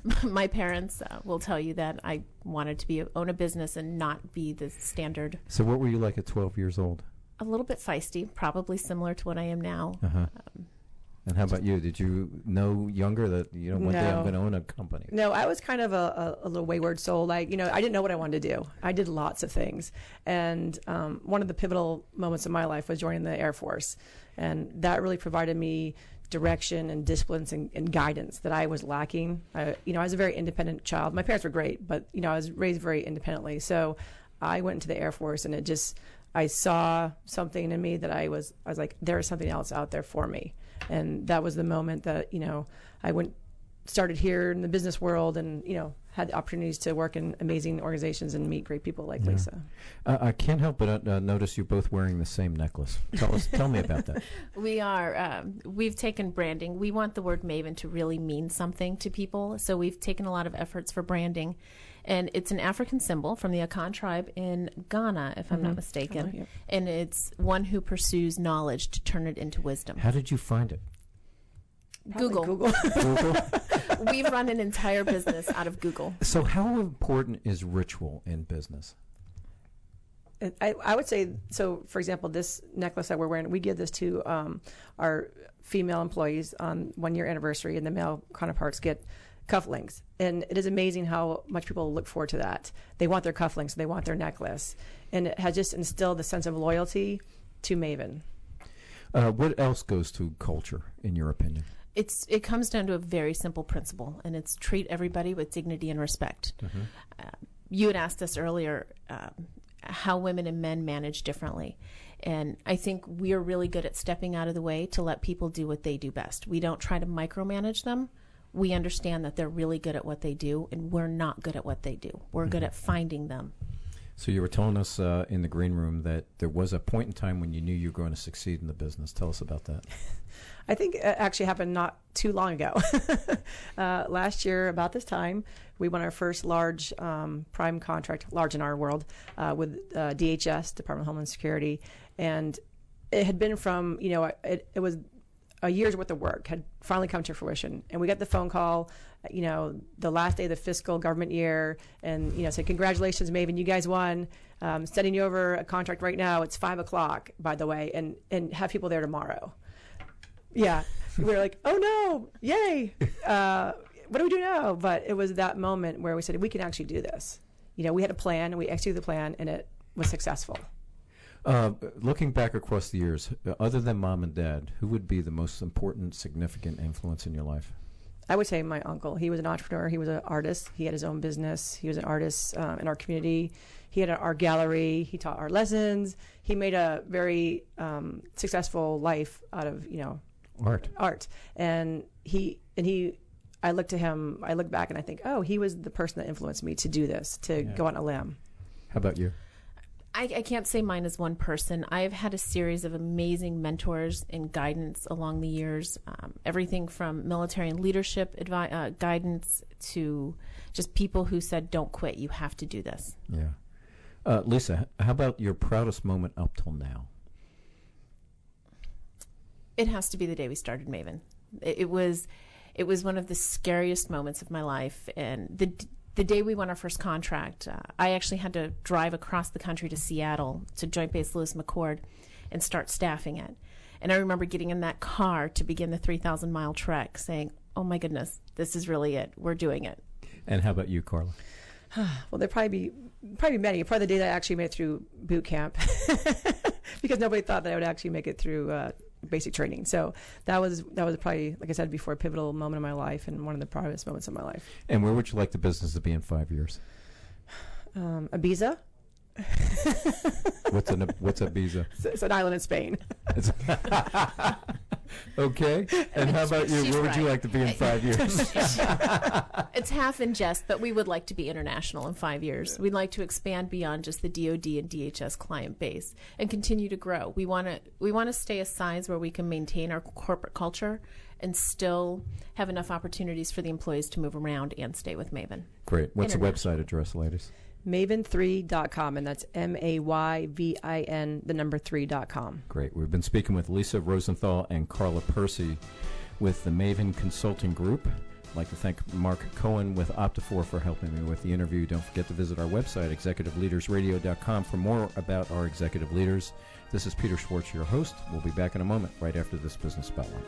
My parents uh, will tell you that I wanted to be own a business and not be the standard. So what were you like at twelve years old? A little bit feisty, probably similar to what I am now. Uh-huh. Um, and how about you? Did you know younger that, you know, one day I'm No. going to own a company? No, I was kind of a, a, a little wayward soul. Like, you know, I didn't know what I wanted to do. I did lots of things. And um, one of the pivotal moments of my life was joining the Air Force. And that really provided me direction and disciplines and, and guidance that I was lacking. I, you know, I was a very independent child. My parents were great, but, you know, I was raised very independently. So I went into the Air Force, and it just, I saw something in me that I was, I was like, there is something else out there for me. And that was the moment that, you know, I went, started here in the business world, and, you know, had opportunities to work in amazing organizations and meet great people like Yeah. Lisa. Uh, I can't help but uh, notice you're both wearing the same necklace. Tell us, tell me about that. We are, um, we've taken branding. We want the word Maven to really mean something to people. So we've taken a lot of efforts for branding. And it's an African symbol from the Akan tribe in Ghana, if I'm Mhm. not mistaken. Oh, yeah. And it's one who pursues knowledge to turn it into wisdom. How did you find it? Google. Google. Google? We've run an entire business out of Google. So how important is ritual in business? And I, I would say, so for example, this necklace that we're wearing, we give this to um, our female employees on one year anniversary, and the male counterparts get cufflinks. And it is amazing how much people look forward to that. They want their cufflinks, they want their necklace. And it has just instilled the sense of loyalty to Maven. Uh, what else goes to culture, in your opinion? It's it comes down to a very simple principle, and it's treat everybody with dignity and respect. Mhm. Uh, you had asked us earlier, um, how women and men manage differently. And I think we are really good at stepping out of the way to let people do what they do best. We don't try to micromanage them. We understand that they're really good at what they do, and we're not good at what they do. We're mm-hmm. good at finding them. So you were telling us uh, in the green room that there was a point in time when you knew you were going to succeed in the business. Tell us about that. I think it actually happened not too long ago. uh, last year, about this time, we won our first large um, prime contract, large in our world, uh, with uh, D H S, Department of Homeland Security. And it had been from, you know, it, it was a year's worth of work had finally come to fruition. And we got the phone call, you know, the last day of the fiscal government year, and, you know, said, congratulations, Maven, you guys won. Um, sending you over a contract right now. It's five o'clock, by the way, and, and have people there tomorrow. Yeah. We were like, oh, no, yay. Uh, what do we do now? But it was that moment where we said, we can actually do this. You know, we had a plan, and we executed the plan, and it was successful. Uh, looking back across the years, uh, other than mom and dad, who would be the most important, significant influence in your life? I would say my uncle. He was an entrepreneur. He was an artist. He had his own business. He was an artist um, in our community. He had an art gallery. He taught art lessons. He made a very um, successful life out of, you know, art. Art. And he and he. I look to him. I look back and I think, oh, he was the person that influenced me to do this, to yeah. go on a limb. How about you? I, I can't say mine is one person. I've had a series of amazing mentors and guidance along the years. Um, everything from military and leadership advi- uh, guidance to just people who said, don't quit, you have to do this. Yeah. Uh, Lisa, how about your proudest moment up till now? It has to be the day we started Maven. It, it was it was one of the scariest moments of my life. And the The day we won our first contract, uh, I actually had to drive across the country to Seattle to Joint Base Lewis McChord and start staffing it. And I remember getting in that car to begin the three thousand mile trek saying, oh my goodness, this is really it. We're doing it. And how about you, Carla? Well, there'd probably be, probably many. Probably the day that I actually made it through boot camp because nobody thought that I would actually make it through uh, basic training. So that was that was probably, like I said before, a pivotal moment in my life and one of the proudest moments of my life. And where would you like the business to be in five years? Um, Ibiza. What's an what's Ibiza? It's, it's an island in Spain. Okay. And how about you? She's Where would right. you like to be in five years? It's half in jest, but we would like to be international in five years. We'd like to expand beyond just the D O D and D H S client base and continue to grow. We want to we want to stay a size where we can maintain our corporate culture and still have enough opportunities for the employees to move around and stay with Maven. Great. What's the website address, ladies? Maven three dot com, and that's M A Y V I N, the number three dot com. Great. We've been speaking with Lisa Rosenthal and Carla Percy with the Maven Consulting Group. I'd like to thank Mark Cohen with Optifor for helping me with the interview. Don't forget to visit our website, executive leaders radio dot com, for more about our executive leaders. This is Peter Schwartz, your host. We'll be back in a moment, right after this Business Spotlight.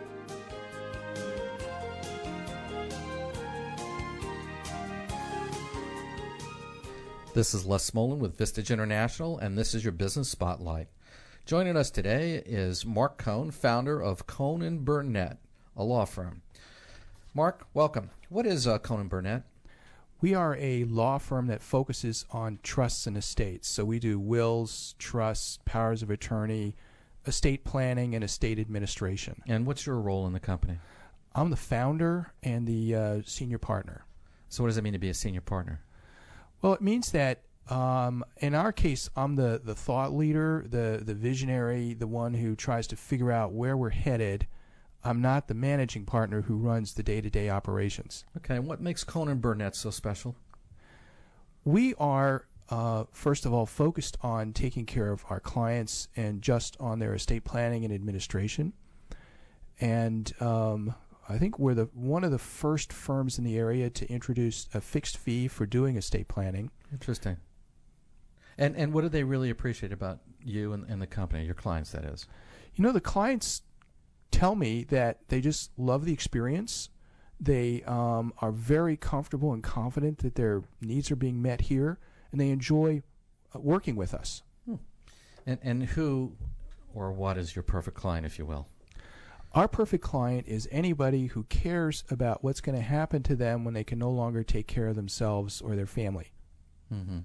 This is Les Smolin with Vistage International, and this is your Business Spotlight. Joining us today is Mark Cohen, founder of Cohen and Burnett, a law firm. Mark, welcome. What is uh, Cohen and Burnett? We are a law firm that focuses on trusts and estates. So we do wills, trusts, powers of attorney, estate planning, and estate administration. And what's your role in the company? I'm the founder and the uh, senior partner. So what does it mean to be a senior partner? Well, it means that um, in our case, I'm the, the thought leader, the, the visionary, the one who tries to figure out where we're headed. I'm not the managing partner who runs the day-to-day operations. Okay, and what makes Cohen and Burnett so special? We are, uh, first of all, focused on taking care of our clients and just on their estate planning and administration. And um, I think we're the one of the first firms in the area to introduce a fixed fee for doing estate planning. Interesting. And and what do they really appreciate about you and, and the company, your clients, that is? You know, the clients tell me that they just love the experience. They um, are very comfortable and confident that their needs are being met here, and they enjoy uh, working with us. Hmm. And and who or what is your perfect client, if you will? Our perfect client is anybody who cares about what's going to happen to them when they can no longer take care of themselves or their family. Mm-hmm.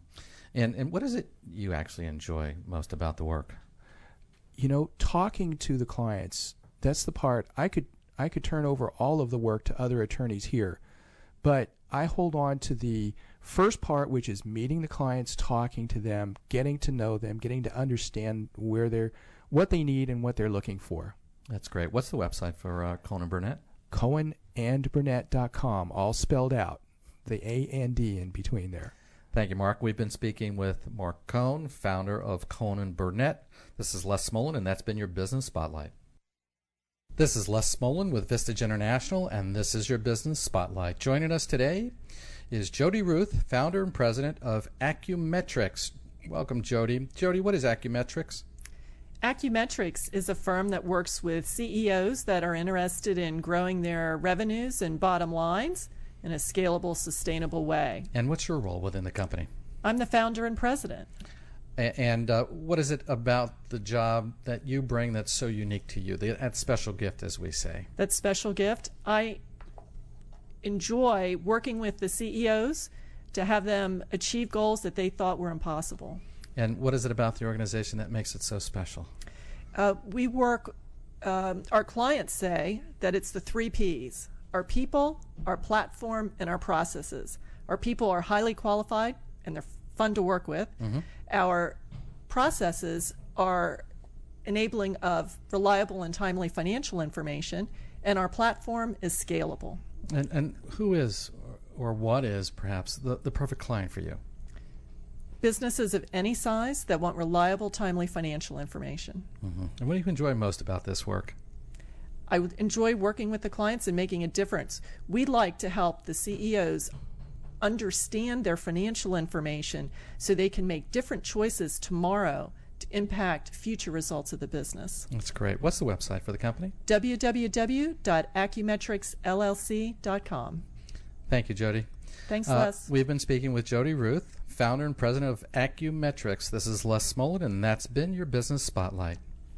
And and what is it you actually enjoy most about the work? You know, talking to the clients, that's the part. I could I could turn over all of the work to other attorneys here, but I hold on to the first part, which is meeting the clients, talking to them, getting to know them, getting to understand where they're, what they need and what they're looking for. That's great. What's the website for uh, Cohen and Burnett? Cohen and Burnett dot com, all spelled out, the A and D in between there. Thank you, Mark. We've been speaking with Mark Cohen, founder of Cohen and Burnett. This is Les Smolin, and that's been your Business Spotlight. This is Les Smolin with Vistage International, and this is your Business Spotlight. Joining us today is Jody Ruth, founder and president of Accumetrics. Welcome, Jody. Jody, what is Accumetrics? Accumetrics is a firm that works with C E Os that are interested in growing their revenues and bottom lines in a scalable, sustainable way. And what's your role within the company? I'm the founder and president. A- and uh, what is it about the job that you bring that's so unique to you, the, that special gift, as we say? That special gift, I enjoy working with the C E Os to have them achieve goals that they thought were impossible. And what is it about the organization that makes it so special? Uh, we work, um, our clients say that it's the three Ps: our people, our platform, and our processes. Our people are highly qualified and they're fun to work with. Mm-hmm. Our processes are enabling of reliable and timely financial information, and our platform is scalable. And, and who is, or what is, perhaps, the, the perfect client for you? Businesses of any size that want reliable, timely financial information. Mm-hmm. And what do you enjoy most about this work? I would enjoy working with the clients and making a difference. We like to help the C E Os understand their financial information so they can make different choices tomorrow to impact future results of the business. That's great. What's the website for the company? w w w dot accumetrics l l c dot com. Thank you, Jody. Thanks, uh, Les. We've been speaking with Jody Ruth, founder and president of Accumetrics. This is Les Smolin, and that's been your Business Spotlight.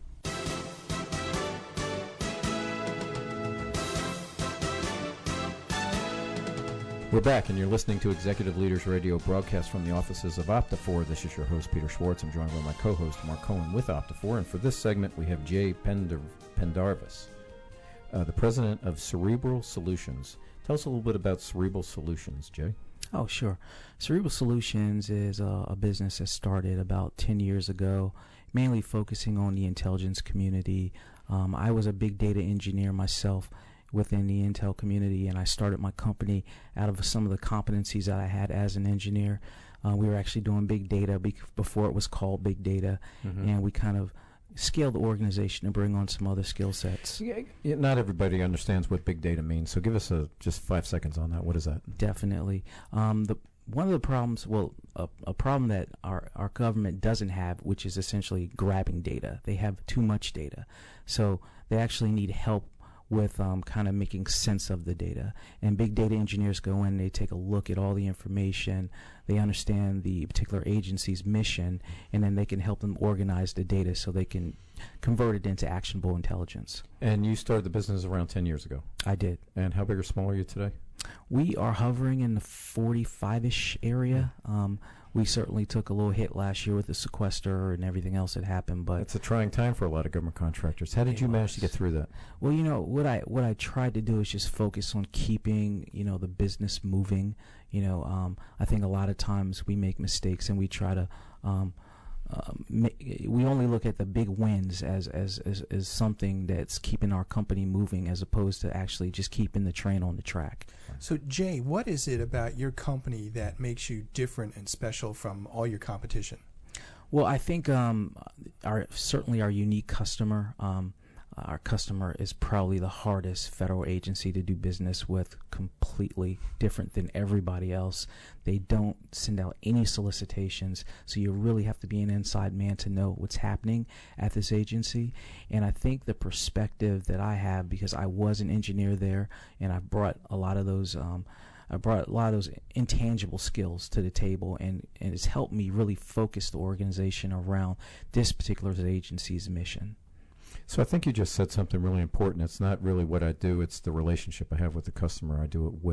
We're back, and you're listening to Executive Leaders Radio, broadcast from the offices of Optifor. This is your host, Peter Schwartz. I'm joined by my co-host, Mark Cohen, with Optifor. And for this segment, we have Jay Pender- Pendarvis, uh, the president of Cerebral Solutions. Tell us a little bit about Cerebral Solutions, Jay. Oh, sure. Cerebral Solutions is a, a business that started about ten years ago, mainly focusing on the intelligence community. Um, I was a big data engineer myself within the Intel community, and I started my company out of some of the competencies that I had as an engineer. Uh, we were actually doing big data be- before it was called big data, mm-hmm. and we kind of scaled the organization and bring on some other skill sets. Yeah, yeah, not everybody understands what big data means, so give us a, just five seconds on that. What is that? Definitely. Um, the one of the problems, well, a, a problem that our, our government doesn't have, which is essentially grabbing data. They have too much data, so they actually need help with um, kind of making sense of the data. And big data engineers go in, they take a look at all the information, they understand the particular agency's mission, and then they can help them organize the data so they can convert it into actionable intelligence. And you started the business around ten years ago. I did. And how big or small are you today? We are hovering in the forty-five-ish area. Um, we certainly took a little hit last year with the sequester and everything else that happened, but it's a trying time for a lot of government contractors. How did you manage to get through that? Well, you know, what I what I tried to do is just focus on keeping, you know, the business moving. You know, um, I think a lot of times we make mistakes and we try to um, um, we only look at the big wins as, as as as something that's keeping our company moving, as opposed to actually just keeping the train on the track. So, Jay, what is it about your company that makes you different and special from all your competition? Well, I think um, our certainly our unique customer. Um, our customer is probably the hardest federal agency to do business with, completely different than everybody else. They don't send out any solicitations, so you really have to be an inside man to know what's happening at this agency. And I think the perspective that I have, because I was an engineer there, and I brought a lot of those um, I brought a lot of those intangible skills to the table, and, and it's helped me really focus the organization around this particular agency's mission. So I think you just said something really important. It's not really what I do, it's the relationship I have with the customer I do it with.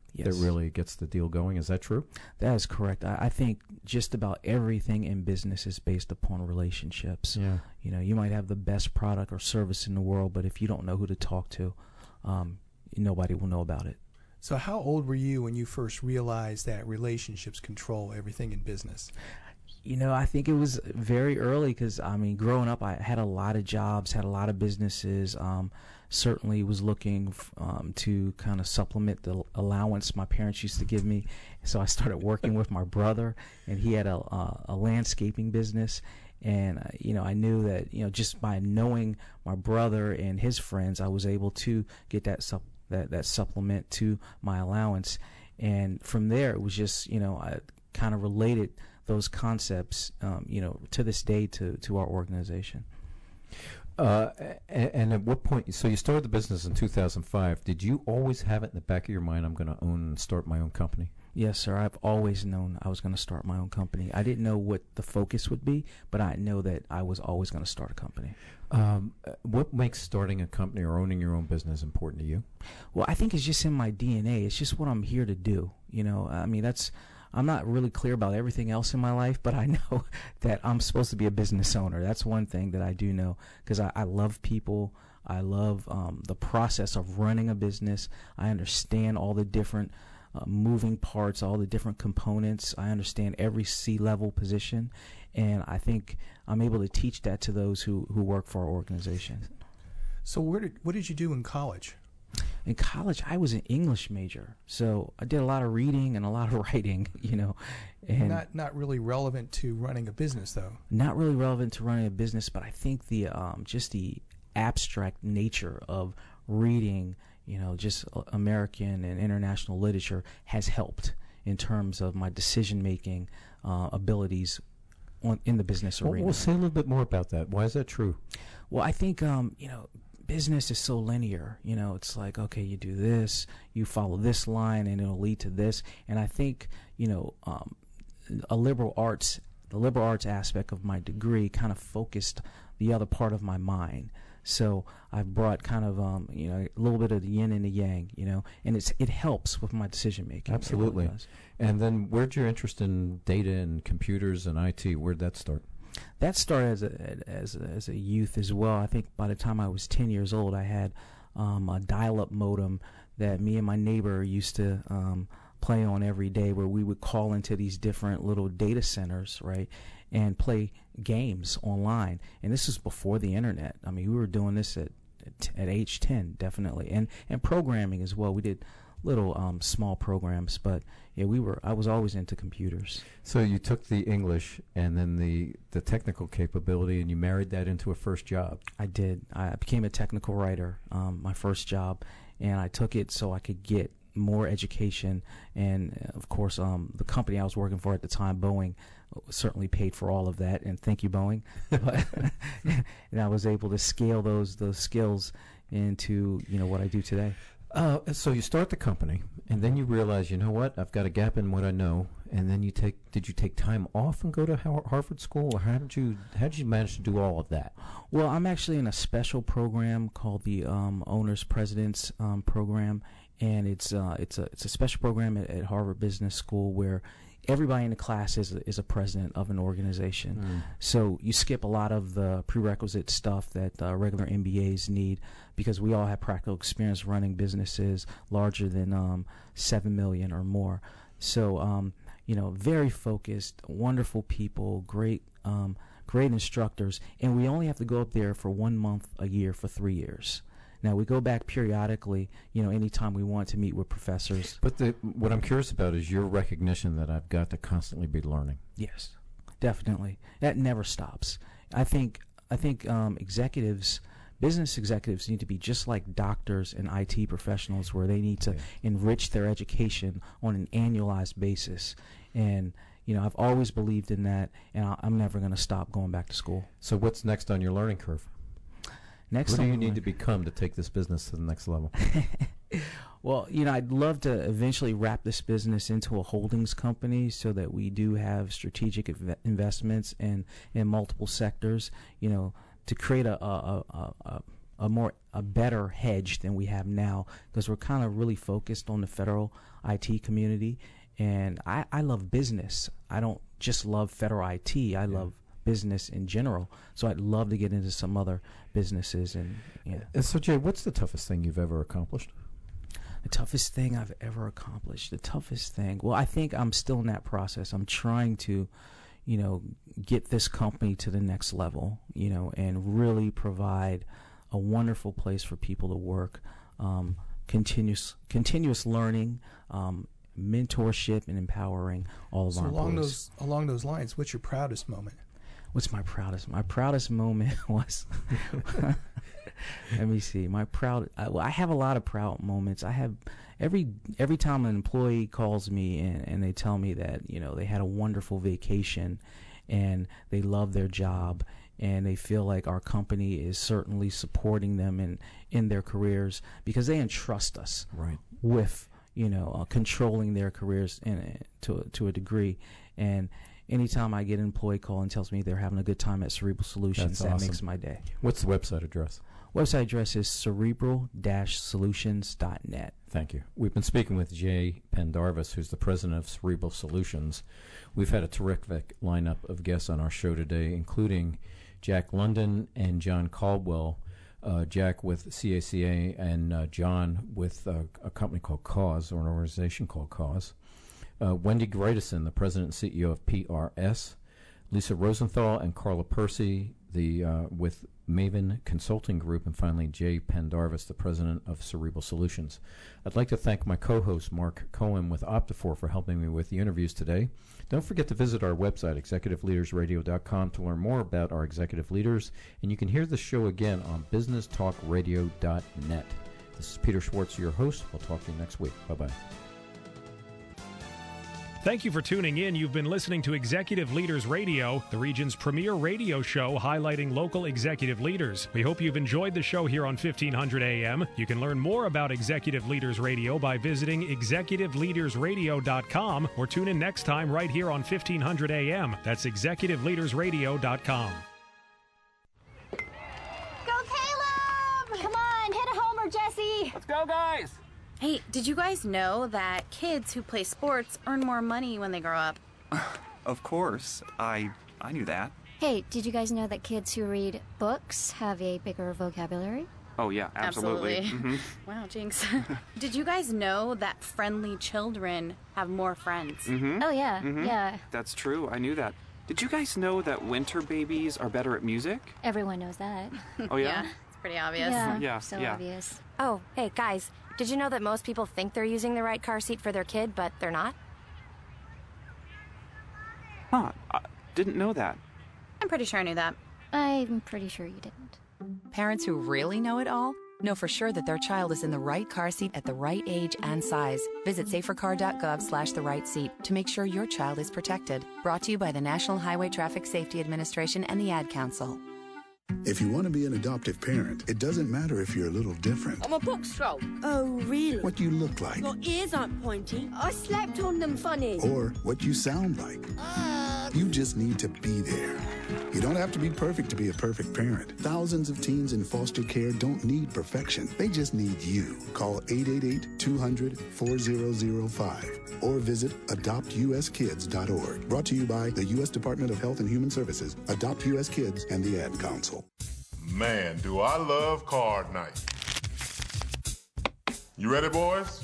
Yes. that really gets the deal going. Is that true? That is correct. I, I think just about everything in business is based upon relationships. Yeah. You know, you might have the best product or service in the world, but if you don't know who to talk to, um, nobody will know about it. So how old were you when you first realized that relationships control everything in business? You know, I think it was very early because, I mean, growing up, I had a lot of jobs, had a lot of businesses, um, certainly was looking f- um, to kind of supplement the allowance my parents used to give me. So I started working with my brother, and he had a, uh, a landscaping business. And, uh, you know, I knew that, you know, just by knowing my brother and his friends, I was able to get that sup- that, that supplement to my allowance. And from there, it was just, you know, I kind of related those concepts, um, you know, to this day to, to our organization. Uh, and, and at what point, so you started the business in two thousand five. Did you always have it in the back of your mind, I'm going to own and start my own company? Yes, sir. I've always known I was going to start my own company. I didn't know what the focus would be, but I know that I was always going to start a company. Um, what makes starting a company or owning your own business important to you? Well, I think it's just in my D N A. It's just what I'm here to do. You know, I mean, that's, I'm not really clear about everything else in my life, but I know that I'm supposed to be a business owner. That's one thing that I do know, because I, I love people. I love um, the process of running a business. I understand all the different uh, moving parts, all the different components. I understand every C-level position, and I think I'm able to teach that to those who, who work for our organization. So where did, what did you do in college? In college, I was an English major, so I did a lot of reading and a lot of writing, you know. And not not really relevant to running a business, though. Not really relevant to running a business, but I think the um, just the abstract nature of reading, you know, just American and international literature has helped in terms of my decision-making uh, abilities on, in the business arena. Well, we'll say a little bit more about that. Why is that true? Well, I think, um, you know, business is so linear. You know, it's like, okay, you do this, you follow this line, and it'll lead to this. And I think, you know, um, a liberal arts, the liberal arts aspect of my degree kind of focused the other part of my mind. So I've brought kind of, um, you know, a little bit of the yin and the yang, you know, and it's it helps with my decision making. Absolutely. Really and then where'd your interest in data and computers and I T, where'd that start? That started as a, as a, as a youth as well. I think by the time I was ten years old, I had um, a dial-up modem that me and my neighbor used to um, play on every day, where we would call into these different little data centers, right, and play games online. And this was before the internet. I mean, we were doing this at at, at age ten, definitely, and and programming as well. We did little um, small programs, but yeah, we were. I was always into computers. So you took the English and then the the technical capability, and you married that into a first job. I did. I became a technical writer, um, my first job, and I took it so I could get more education. And uh, of course, um, the company I was working for at the time, Boeing, certainly paid for all of that. And thank you, Boeing. But and I was able to scale those those skills into you know what I do today. Uh, so you start the company, and then you realize, you know what, I've got a gap in what I know, and then you take, did you take time off and go to Harvard School, or how did you, how did you manage to do all of that? Well, I'm actually in a special program called the um, Owners Presidents um, Program, and it's uh, it's a it's a special program at, at Harvard Business School where everybody in the class is a, is a president of an organization. Mm. So you skip a lot of the prerequisite stuff that uh, regular M B As need, because we all have practical experience running businesses larger than um, seven million or more. So, um, you know, very focused, wonderful people, great, um, great instructors, and we only have to go up there for one month a year for three years. Now, we go back periodically, you know, anytime we want to meet with professors. But the, what I'm curious about is your recognition that I've got to constantly be learning. Yes, definitely. That never stops. I think I think um, executives, business executives need to be just like doctors and I T professionals, where they need to yeah. enrich their education on an annualized basis. And, you know, I've always believed in that, and I, I'm never going to stop going back to school. So what's next on your learning curve? Next, what do you need to become to take this business to the next level? Well, you know, I'd love to eventually wrap this business into a holdings company so that we do have strategic inv- investments in, in multiple sectors, you know, to create a, a, a, a, a more a better hedge than we have now, because we're kind of really focused on the federal I T community. And I, I love business. I don't just love federal I T. I yeah. love business in general. So I'd love to get into some other businesses. And yeah. And so, Jay, what's the toughest thing you've ever accomplished? The toughest thing I've ever accomplished. The toughest thing. Well, I think I'm still in that process. I'm trying to, you know, get this company to the next level, you know, and really provide a wonderful place for people to work. Um, continuous, continuous learning, um, mentorship, and empowering all of so our along employees. those along those lines, what's your proudest moment? What's my proudest? My proudest moment was. Let me see. My proud. I, well, I have a lot of proud moments. I have every every time an employee calls me and, and they tell me that, you know, they had a wonderful vacation, and they love their job, and they feel like our company is certainly supporting them in in their careers, because they entrust us right. with, you know, uh, controlling their careers in, to to a degree. And anytime I get an employee call and tells me they're having a good time at Cerebral Solutions, That's that awesome. makes my day. What's the website address? Website address is cerebral dash solutions dot net. Thank you. We've been speaking with Jay Pendarvis, who's the president of Cerebral Solutions. We've had a terrific lineup of guests on our show today, including Jack London and John Caldwell. Uh, Jack with C A C A and uh, John with uh, a company called Cause, or an organization called Cause. Uh, Wendy Greiteson, the president and C E O of P R S. Lisa Rosenthal and Carla Percy, the uh, with Maven Consulting Group, and finally Jay Pendarvis, the president of Cerebral Solutions. I'd like to thank my co-host Mark Cohen with Optifor for helping me with the interviews today. Don't forget to visit our website, executive leaders radio dot com, to learn more about our executive leaders, and you can hear the show again on business talk radio dot net. This is Peter Schwartz, your host. We'll talk to you next week. Bye-bye. Thank you for tuning in. You've been listening to Executive Leaders Radio, the region's premier radio show highlighting local executive leaders. We hope you've enjoyed the show here on fifteen hundred A M. You can learn more about Executive Leaders Radio by visiting executive leaders radio dot com, or tune in next time right here on fifteen hundred A M. That's executive leaders radio dot com. Go Caleb! Come on, hit a homer, Jesse! Let's go, guys! Hey, did you guys know that kids who play sports earn more money when they grow up? Of course. I I knew that. Hey, did you guys know that kids who read books have a bigger vocabulary? Oh, yeah, absolutely. Absolutely. Mm-hmm. Wow, jinx. Did you guys know that friendly children have more friends? Mm-hmm. Oh, yeah, mm-hmm. yeah. That's true. I knew that. Did you guys know that winter babies are better at music? Everyone knows that. Oh, yeah? Yeah, it's pretty obvious. Yeah, yeah so yeah. obvious. Oh, hey, guys. Did you know that most people think they're using the right car seat for their kid, but they're not? Huh. I didn't know that. I'm pretty sure I knew that. I'm pretty sure you didn't. Parents who really know it all know for sure that their child is in the right car seat at the right age and size. Visit safercar dot gov slash the right seat to make sure your child is protected. Brought to you by the National Highway Traffic Safety Administration and the Ad Council. If you want to be an adoptive parent, it doesn't matter if you're a little different. I'm a box troll. Oh, really? What you look like. Your ears aren't pointy. I slept on them funny. Or what you sound like. Uh... You just need to be there. You don't have to be perfect to be a perfect parent. Thousands of teens in foster care don't need perfection. They just need you. Call eight eight eight, two hundred, four zero zero five or visit adopt u s kids dot org. Brought to you by the U S Department of Health and Human Services, Adopt U S Kids, and the Ad Council. Man, do I love card night. You ready, boys?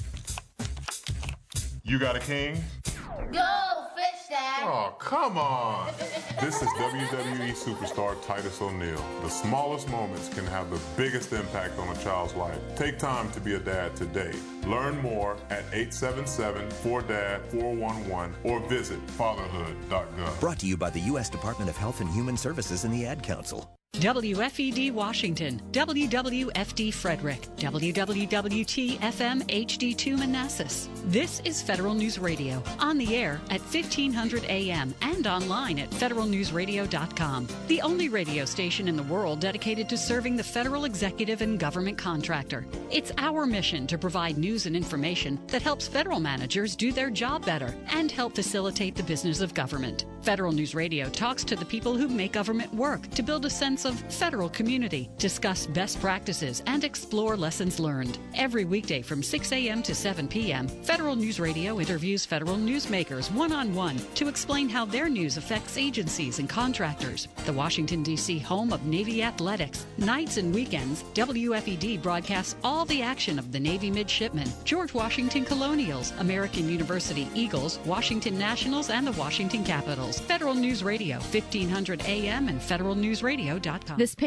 You got a king? Go, fish dad. Oh, come on. This is W W E superstar Titus O'Neil. The smallest moments can have the biggest impact on a child's life. Take time to be a dad today. Learn more at eight seven seven, four D A D, four one one or visit fatherhood dot gov. Brought to you by the U S Department of Health and Human Services and the Ad Council. W F E D Washington, W W F D Frederick, W W W T F M H D two Manassas. This is Federal News Radio, on the air at fifteen hundred A M and online at federal news radio dot com. The only radio station in the world dedicated to serving the federal executive and government contractor. It's our mission to provide news and information that helps federal managers do their job better and help facilitate the business of government. Federal News Radio talks to the people who make government work to build a sense of Federal Community, discuss best practices, and explore lessons learned. Every weekday from six a.m. to seven p.m., Federal News Radio interviews federal newsmakers one-on-one to explain how their news affects agencies and contractors. The Washington, D C home of Navy athletics. Nights and weekends, W F E D broadcasts all the action of the Navy midshipmen, George Washington Colonials, American University Eagles, Washington Nationals, and the Washington Capitals. Federal News Radio, fifteen hundred A M and federal news radio dot com. This